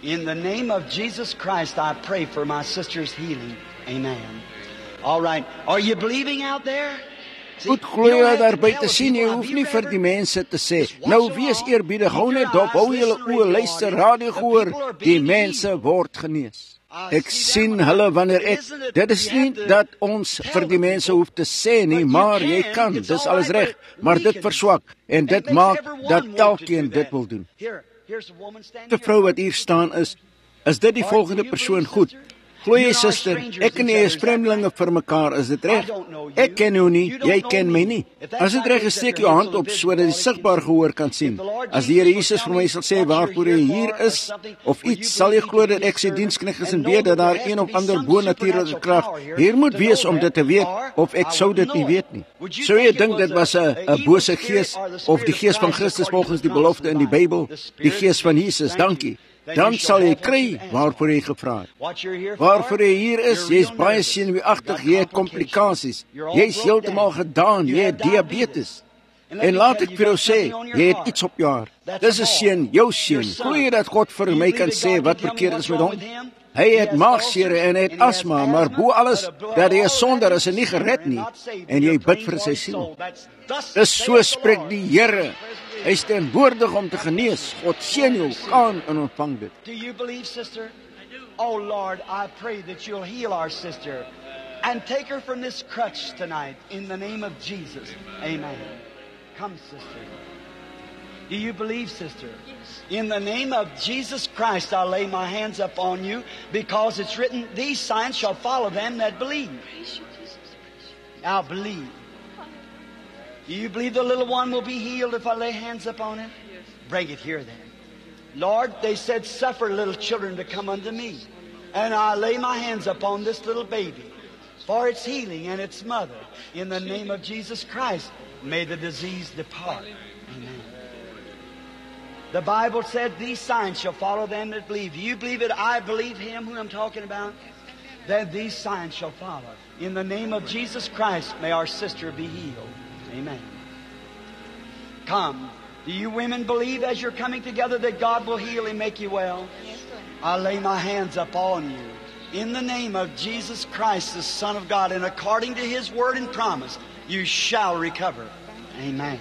In the name of Jesus Christ, I pray for my sister's healing. Amen. All right. Are you believing out there?
Goed glo daar buite sien, jy hoef nie vir die mense te sê, nou wees eerbiedig, hou net dop, hou julle oë, luister, radio gehoor, die mense word genees. Ek sien hulle wanneer dit is nie dat ons vir die mense hoef te sê nie, maar jy kan, dis alles reg, maar dit verswak, en dit maak dat elkeen dit wil doen. Die vrou wat hier staan is dit die volgende persoon goed? Glo jy, suster, ek en jy is vreemdelinge vir mekaar, is dit reg? Ek ken jou nie, jy ken my nie. As dit reg is, steek jou hand op, sodat die sigbaar gehoor kan sien. As die Here Jesus vir my sal sê waarvoor jy hier is, of iets, sal jy glo dat ek sy diensknegt is en weet dat daar een of ander bonatuurlike krag hier moet wees om dit te weet, of ek sou dit nie weet nie. Sou jy dink dit was 'n bose gees, of die gees van Christus volgens die belofte in die Bybel, die gees van Jesus, dankie. Dan sal jy kry waarvoor jy gevra het. Waarvoor jy hier is, jy is baie senuweeagtig, jy het komplikasies, jy is heeltemal gedaan, jy het diabetes. En laat ek vir jou sê, jy het iets op jou hart. Dis 'n seun, jou seun. Glo jy dat God vir my kan sê wat verkeerd is met hom? Hy het maagsere en hy het asma, maar bo alles dat hy 'n sondaar is en nie gered nie, en jy bid vir sy siel. Dis so spreek die Here. Hy is teenwoordig om te genees. God seën jou, gaan en ontvang dit.
Do you believe, sister? Oh Lord, I pray that you'll heal our sister and take her from this crutch tonight in the name of Jesus. Amen. Come, sister. Do you believe, sister?
Yes.
In the name of Jesus Christ, I lay my hands upon you, because it's written, these signs shall follow them that believe.
Praise you, Jesus.
Now believe. Do you believe the little one will be healed if I lay hands upon him?
Yes.
Bring it here then. Lord, they said, suffer little children to come unto me. And I lay my hands upon this little baby for its healing and its mother. In the name of Jesus Christ, may the disease depart. Amen. The Bible said, these signs shall follow them that believe. Do you believe it? I believe him who I'm talking about. Then these signs shall follow. In the name of Jesus Christ, may our sister be healed. Amen. Come. Do you women believe as you're coming together that God will heal and make you well?
Yes, Lord.
I lay my hands upon you. In the name of Jesus Christ, the Son of God, and according to His word and promise, you shall recover. Amen.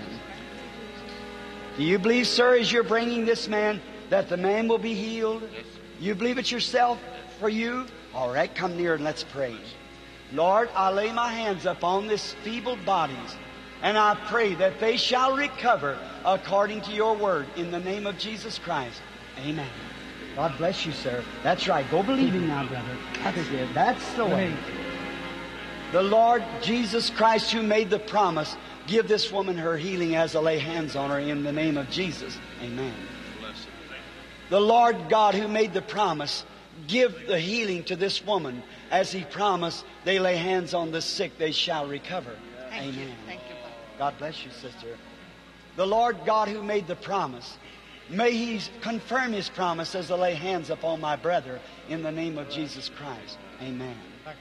Do you believe, sir, as you're bringing this man, that the man will be healed? You believe it yourself for you? All right, come near and let's pray. Lord, I lay my hands upon this feeble bodies, and I pray that they shall recover according to your word in the name of Jesus Christ. Amen. God bless you, sir. That's right. Go believing now, brother. That's the way. The Lord Jesus Christ, who made the promise, give this woman her healing as I lay hands on her in the name of Jesus. Amen. The Lord God, who made the promise, give the healing to this woman as He promised. They lay hands on the sick, they shall recover.
Thank you.
Amen.
Thank you, Father.
God bless you, sister. The Lord God who made the promise, may He confirm His promise as I lay hands upon my brother in the name of Jesus Christ. Amen.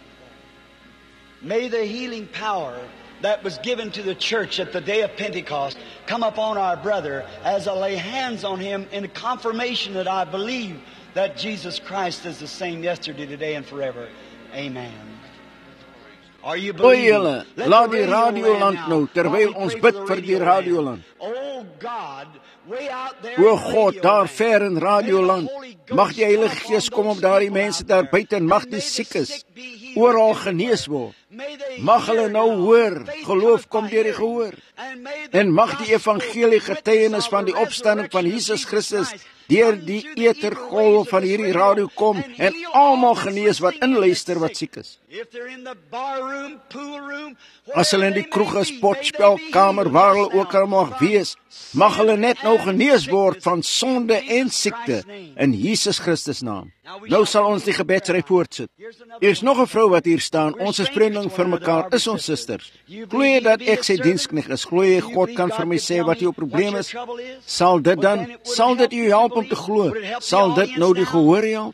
May the healing power that was given to the church at the day of Pentecost come upon our brother as I lay hands on him in confirmation that I believe that Jesus Christ is the same yesterday, today, and forever. Amen. Are you
O
believing?
julle, laat die radioland nou, terwyl ons bid vir die radioland.
Oh God, way out there.
O God, daar ver in radioland, mag die Heilige Gees kom op daardie mense daar buite en mag die siekes oral genees word. Mag hulle nou hoor, geloof kom deur die gehoor. En mag die evangelie getuienis van die opstanding van Jesus Christus deur die etergolf van hierdie radio kom en almal genees wat inluister wat siek is. As hulle in die kroeg, sportspelkamer, waar hulle ook al mag wees, mag hulle net nou genees word van sonde en siekte in Jesus Christus naam. Nou sal ons die gebedsry voortsit. Hier is nog 'n vrou wat hier staan. Ons is vriendeling vir mekaar, is ons susters. Glo jy dat ek sy diensknegt is? Glo jy God kan vir my sê wat jou probleem is? Sal dit u help om te glo? Sal dit nou die gehoor help?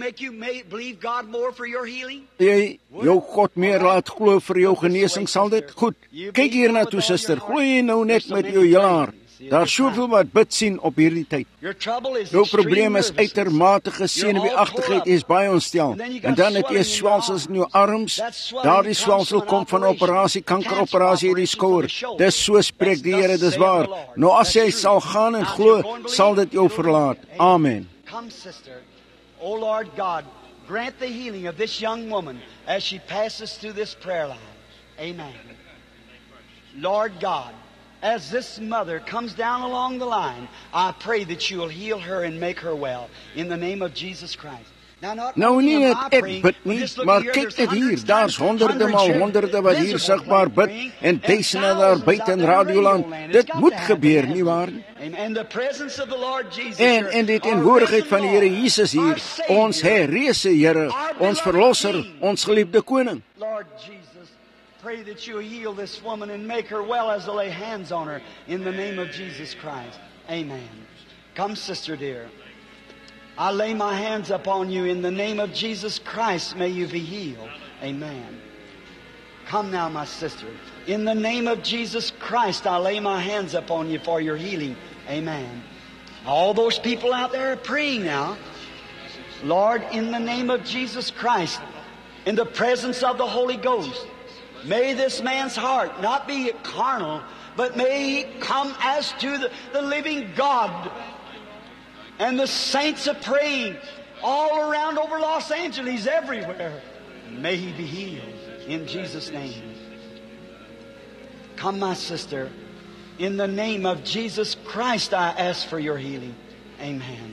Jy jou God meer laat glo vir jou genesing, sal dit? Goed. Kyk hier na toe, suster. Glo jy nou net met jou hele hart? Daar soveel wat bid sien op hierdie tyd. Jou probleem is uitermate senuweeagtigheid, jy is baie ontstel. En dan het jy swelsels in jou arms. Daardie swelsel kom van 'n operasie, kankeroperasie in die skouer. Dis so spreek die Here, dis waar. Nou as jy sal gaan en glo, sal dit jou verlaat. Amen.
Come, sister. O Lord God, grant the healing of this young woman as she passes through this prayer line. Amen. Lord God, as this mother comes down along the line, I pray that you will heal her and make her well in the name of Jesus Christ.
Nou nie net ek bid nie, maar kyk dit hier, daar's honderde maal honderde wat hier sigbaar bid en duisende daar buite in Radioland. Dit moet gebeur, nie waar nie? En die teenwoordigheid van die Here Jesus hier, ons herreese Here, ons verlosser, ons geliefde koning.
Lord Jesus, pray that you heal this woman and make her well as I lay hands on her in the name of Jesus Christ. Amen. Come, sister dear. I lay my hands upon you in the name of Jesus Christ. May you be healed. Amen. Come now, my sister. In the name of Jesus Christ, I lay my hands upon you for your healing. Amen. All those people out there are praying now. Lord, in the name of Jesus Christ, in the presence of the Holy Ghost, may this man's heart not be carnal, but may he come as to the living God. And the saints are praying all around over Los Angeles, everywhere. May he be healed in Jesus' name. Come, my sister. In the name of Jesus Christ, I ask for your healing. Amen.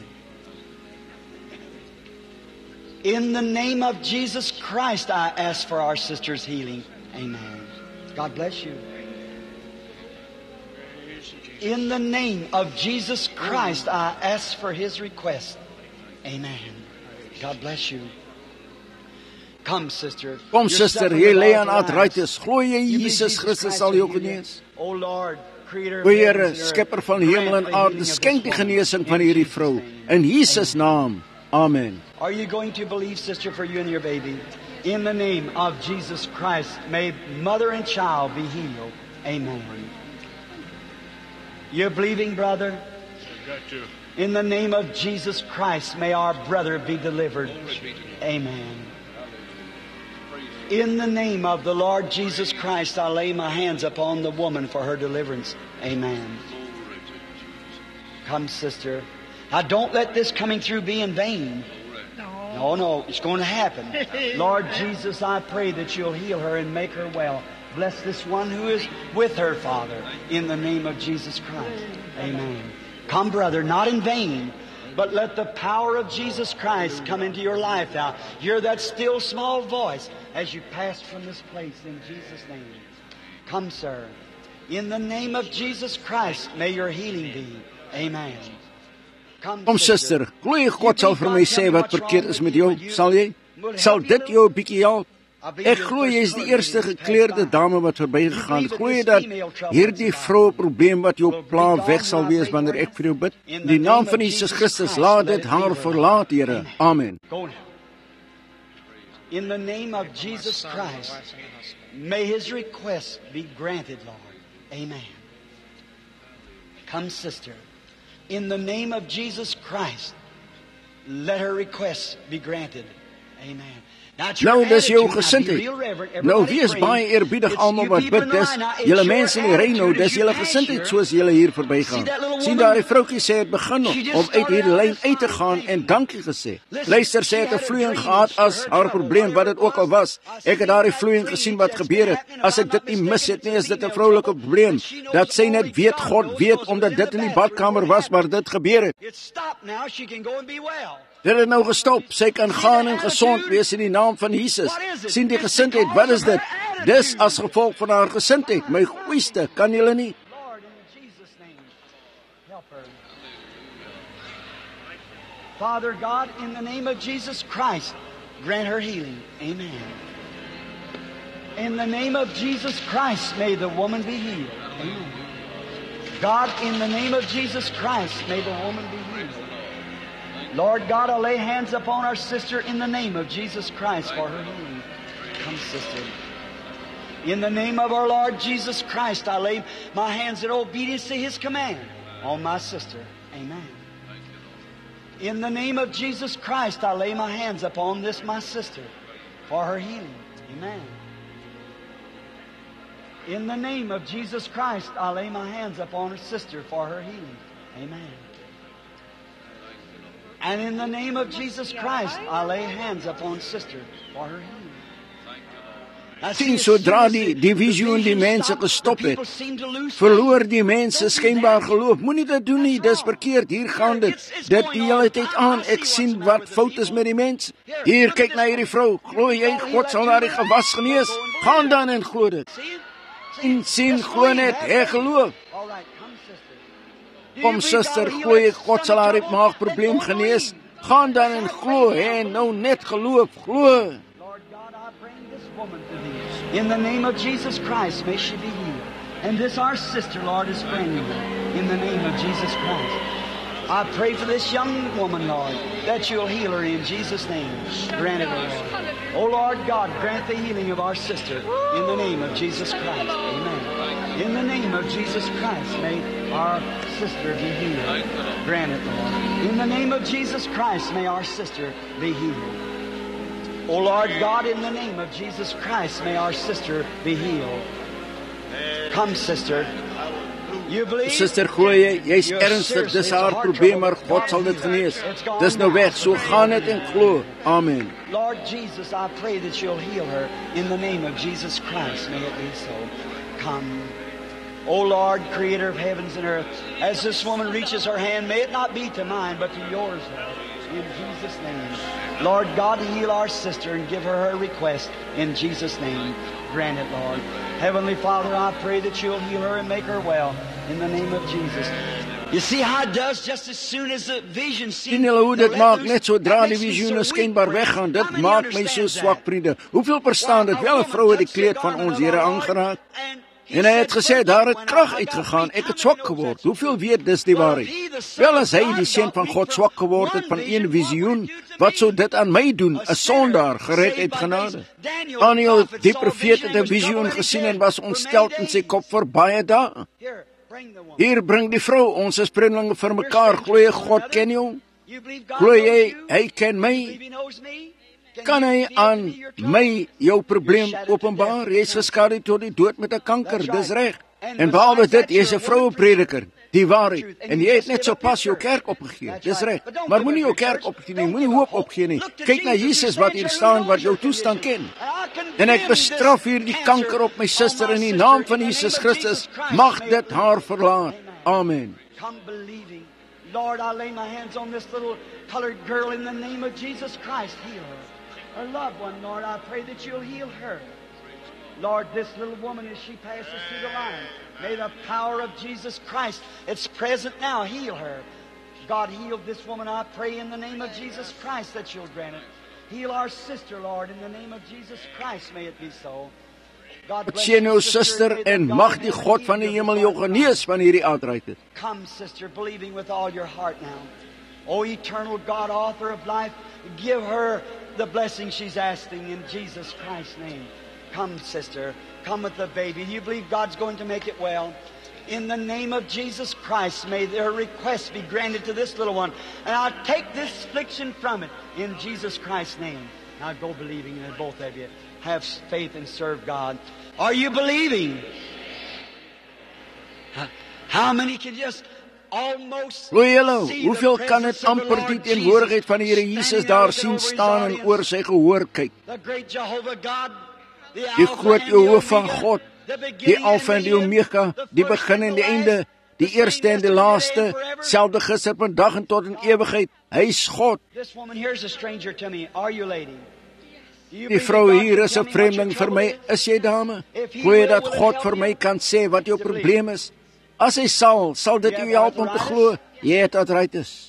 In the name of Jesus Christ, I ask for our sister's healing. Amen. God bless you. In the name of Jesus Christ, I ask for His request. Amen. God bless you. Come, sister.
Kom, suster, jy lê aan artritis. Glo jy Jesus Christus sal jou genees?
O Lord, Creator
O Here, Skepper van hemel en aarde, skenk die genesing van hierdie vrou in Jesus naam. Amen.
Are you going to believe, sister, for you and your baby? In the name of Jesus Christ, may mother and child be healed. Amen. You're believing, brother?
I've got to.
In the name of Jesus Christ, may our brother be delivered. Amen. In the name of the Lord Jesus Christ, I lay my hands upon the woman for her deliverance. Amen. Come, sister. Now, don't let this coming through be in vain. No, it's going to happen. Lord Jesus, I pray that you'll heal her and make her well. Bless this one who is with her, Father, in the name of Jesus Christ. Amen. Come, brother, not in vain, but let the power of Jesus Christ come into your life now. Hear that still small voice as you pass from this place in Jesus' name. Come, sir. In the name of Jesus Christ, may your healing be. Amen.
Kom, suster, glo jy God sal vir my sê wat verkeerd is met jou? Sal jy? Sal dit jou 'n bietjie help? Ek glo jy is die eerste gekleurde dame wat verbygegaan het. Glo jy dat hierdie vroue probleem wat jou pla weg sal wees wanneer ek vir jou bid? In die naam van Jesus Christus, laat dit haar verlaat, Here. Amen.
In the name of Jesus Christ, may his request be granted, Lord. Amen. Come, sister. In the name of Jesus Christ, let her request be granted. Amen.
Nou, dis jou gesindheid. Nou, wees baie eerbiedig almal wat bid. Dis julle mense in die ry nou, dis julle gesindheid soos julle hier verbygaan. Sien daar die vroukie sê het begin om uit hierdie lyn uit te gaan en dankie gesê. Luister, sê het 'n vloeiing gehad as haar probleem wat dit ook al was. Ek het daardie vloeiing gesien wat gebeur het. As ek dit nie mis het nie, is dit 'n vroulike probleem. Dat sy net weet, God weet, omdat dit in die badkamer was waar dit gebeur het. Dit het nou gestop. Sy kan gaan en gesond wees in die naam van Jesus. Sien die gesindheid, wat is dit? Dis as gevolg van haar gesindheid. My goeieste, kan julle nie?
Lord, in Jesus' name, help her. Father God, in the name of Jesus Christ, grant her healing. Amen. In the name of Jesus Christ, may the woman be healed. Amen. God, in the name of Jesus Christ, may the woman be healed. Lord God, I lay hands upon our sister in the name of Jesus Christ for her healing. Come, sister. In the name of our Lord Jesus Christ, I lay my hands in obedience to His command. on my sister. Amen. In the name of Jesus Christ, I lay my hands upon this, my sister, for her healing. Amen. In the name of Jesus Christ, I lay my hands upon her sister for her healing. Amen. And in the name of Jesus Christ, I lay hands upon sister for her healing.
Sien, sodra die visioen die mense gestop het, verloor die mense skynbaar geloof. Moenie dit doen nie, dis verkeerd. Hier gaan dit die hele tyd aan. Ek sien wat fout is met die mens. Hier, kyk na hierdie vrou. Glo jy God sal haar gewas genees? Gaan dan en glo dit. Sien, glo net, hy geloof. Kom suster, glo jy God sal haar maagprobleem genees? Gaan dan en glo, en nou net geloof, glo.
Woman to thee. In the name of Jesus Christ, may she be healed. And this our sister, Lord, is praying her. In the name of Jesus Christ. I pray for this young woman, Lord, that you'll heal her in Jesus' name. Grant it, Lord. Oh, Lord God, grant the healing of our sister in the name of Jesus Christ. Amen. In the name of Jesus Christ, may our sister be healed. Grant it, Lord. In the name of Jesus Christ, may our sister be healed. O Lord God, in the name of Jesus Christ, may our sister be healed. Come, sister. You believe?
Sister, glo jy, jy's ernstig, dis haar probleem, maar God sal dit genees. Dis nou weg, so gaan dit en glo. Amen.
Lord Jesus, I pray that you'll heal her in the name of Jesus Christ. May it be so. Come. O Lord, creator of heavens and earth, as this woman reaches her hand, may it not be to mine, but to yours, Lord. In Jesus' name. Lord God, heal our sister and give her her request. In Jesus' name. Grant it, Lord. Heavenly Father, I pray that you'll heal her and make her well. In the name of Jesus. You see how it does just as soon as the vision seems.
Sien julle hoe dit maak net sodra die visioene skynbaar weggaan. Dit maak my so swak, vriende. Hoeveel verstaan dit? Wel 'n vrou het die kleed van ons Here aangeraak. En hy het gesê, daar het krag uitgegaan, ek het swak geword. Hoeveel weet dis die waarheid? Wel, as hy die seun van God swak geword het van een visioen, wat sou dit aan my doen, 'n sondaar, gered uit genade? Daniel, die profeet, het 'n visioen gesien en was ontsteld in sy kop vir baie dae. Hier, bring die vrou, ons is vriendelinge vir mekaar, glo jy God ken jou? Glo jy, hy ken my? Kan hy aan my jou probleem openbaar? Jy is geskade tot die dood met 'n kanker, dis reg. En behalwe dit, jy is 'n vroueprediker, die waarheid. En jy het net so pas jou kerk opgegee, dis reg. Maar moenie jou kerk opgee nie, moenie hoop opgee nie. Kyk na Jesus wat hier staan, wat jou toestand ken. En ek bestraf hier die kanker op my suster in die naam van Jesus Christus. Mag dit haar verlaat. Amen.
Lord, I lay my hands on this little colored girl in the name of Jesus Christ. Heal her. Her loved one, Lord, I pray that you'll heal her. Lord, this little woman, as she passes through the line, may the power of Jesus Christ, it's present now, heal her. God, heal this woman, I pray in the name of Jesus Christ that you'll grant it. Heal our sister, Lord, in the name of Jesus Christ, may it be so.
Sien jou suster en mag die God van die hemel jou genees van hierdie uitreiking.
Come, sister, believing with all your heart now. O eternal God, author of life, give her the blessing she's asking in Jesus Christ's name. Come, sister. Come with the baby. You believe God's going to make it well? In the name of Jesus Christ, may their request be granted to this little one. And I'll take this affliction from it in Jesus Christ's name. Now go believing in it, both of you. Have faith and serve God. Are you believing? How many can just...
Hoeveel kan het amper die teenwoordigheid van die Here Jesus daar sien staan en oor sy gehoor kyk? Die groot Jehovah van God, die Alpha en die Omega, die begin en die einde, die eerste en die laaste, selfde gister, vandag en tot in ewigheid. Hy is God. Die vrou hier is 'n vreemdeling vir my. Is jy dame? Glo jy dat God vir my kan sê wat jou probleem is? As hy sal dit jou help om te glo, jy het arthritis.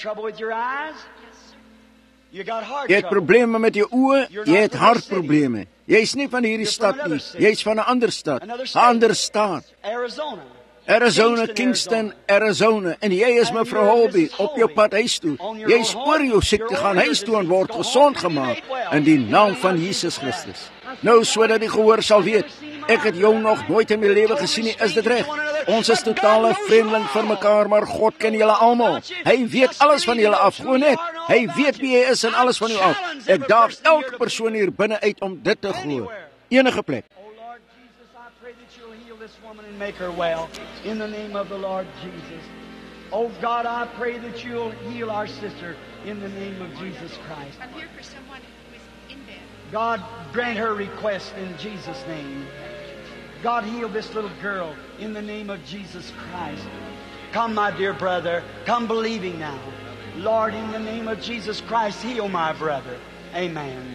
Jy het probleme met jou oë, jy het hartprobleme. Jy is nie van hierdie stad nie, jy is van 'n ander stad, 'n ander staat. Arizona, Kingston, Arizona. En jy is mevrou Holby op jou pad huis toe. Jy is oor jou siekte gaan huis toe en word gesond gemaak in die naam van Jesus Christus. Nou sodat die gehoor sal weet, ek het jou nog nooit in my lewe gesien nie, is dit reg? Ons is totale vreemdeling vir mekaar, maar God ken julle almal. Hy weet alles van julle af, gewoon net. Hy weet wie jy is en alles van jou af. Ek daag elke persoon hier binne uit om dit te glo. Enige plek.
Oh Lord Jesus, I pray that you'll heal this woman and make her well. In the name of the Lord Jesus. Oh God, I pray that you'll heal our sister in the name of Jesus Christ.
I'm here for someone who is in bed.
God, grant her request in Jesus' name. God, heal this little girl in the name of Jesus Christ. Come, my dear brother, come believing now. Lord, in the name of Jesus Christ, heal my brother. Amen.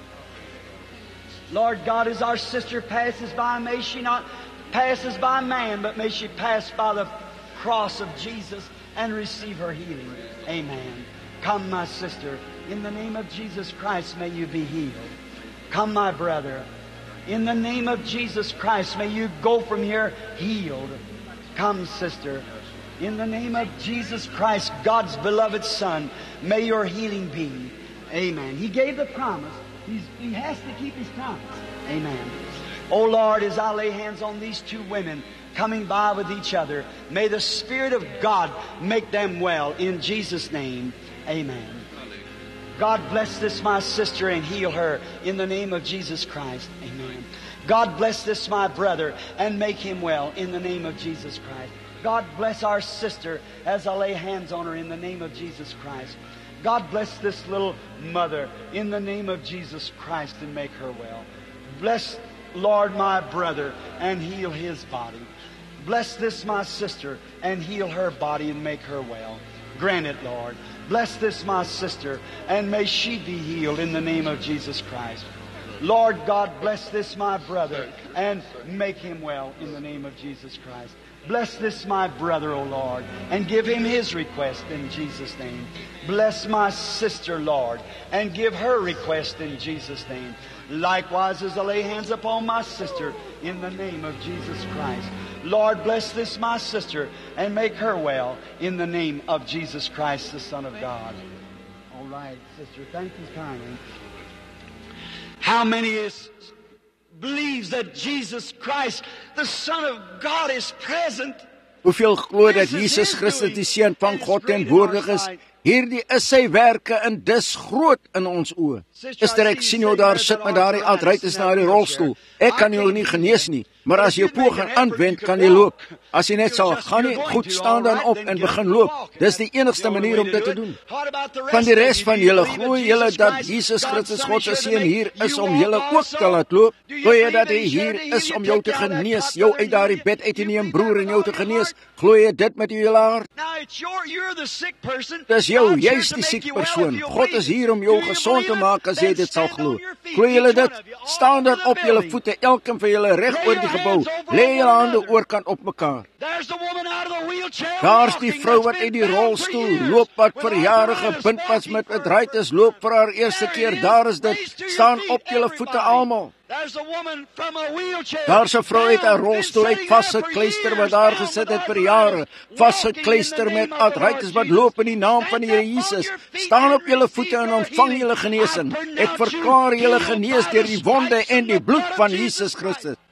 Lord God, as our sister passes by, may she not passes by man, but may she pass by the cross of Jesus and receive her healing. Amen. Come, my sister, in the name of Jesus Christ, may you be healed. Come, my brother, in the name of Jesus Christ, may you go from here healed. Come, sister, in the name of Jesus Christ, God's beloved Son, may your healing be. Amen. He gave the promise. He has to keep His promise. Amen. Oh Lord, as I lay hands on these two women coming by with each other, may the Spirit of God make them well in Jesus' name. Amen. God bless this my sister and heal her in the name of Jesus Christ. Amen. God bless this my brother and make him well in the name of Jesus Christ. God bless our sister as I lay hands on her in the name of Jesus Christ. God bless this little mother in the name of Jesus Christ and make her well. Bless, Lord, my brother and heal his body. Bless this my sister and heal her body and make her well. Grant it, Lord. Bless this my sister and may she be healed in the name of Jesus Christ. Lord God, bless this my brother and make him well in the name of Jesus Christ. Bless this my brother, O Lord, and give him his request in Jesus' name. Bless my sister, Lord, and give her request in Jesus' name. Likewise, as I lay hands upon my sister in the name of Jesus Christ. Lord, bless this my sister and make her well in the name of Jesus Christ, the Son of God. All right, sister, thank you kindly. How many believes that Jesus Christ, the Son of God, is present?
Hoeveel glo dat Jesus Christus die Seun van God teenwoordig is? Hierdie is sy werke en dis groot in ons oë. Suster, ek sien jou daar sit met daardie artritis na die rolstoel. Ek kan jou nie genees nie, maar as jy poging aanwend, kan jy loop. As jy net sal gaan nie, goed, staan dan op en begin loop. Dis die enigste manier om dit te doen. Van die res van julle, glo julle dat Jesus Christus God se Seun hier is om julle ook te laat loop? Glo jy dat hy hier is om jou te genees, jou uit daardie bed uit te neem, broer, en jou te genees? Glo jy dit met jou hele hart? Dis jou, jy's die siek persoon. God is hier om jou gesond te maak as jy dit sal glo. Glo julle dit? Staan dan op julle voete, elkeen van julle reg oor die gebou. Lê julle hande oorkant op mekaar. Daar's die vrou wat uit die rolstoel loop, wat vir jare gebind was met artritis, loop vir haar eerste keer. Daar is dit. Staan op julle voete almal. Daar's 'n vrou uit 'n rolstoel uit vasgekluister wat daar gesit het vir jare, vasgekluister met artritis wat loop in die naam van die Here Jesus. Staan op julle voete en ontvang julle genesing. Ek verklaar julle genees deur die wonde en die bloed van Jesus Christus.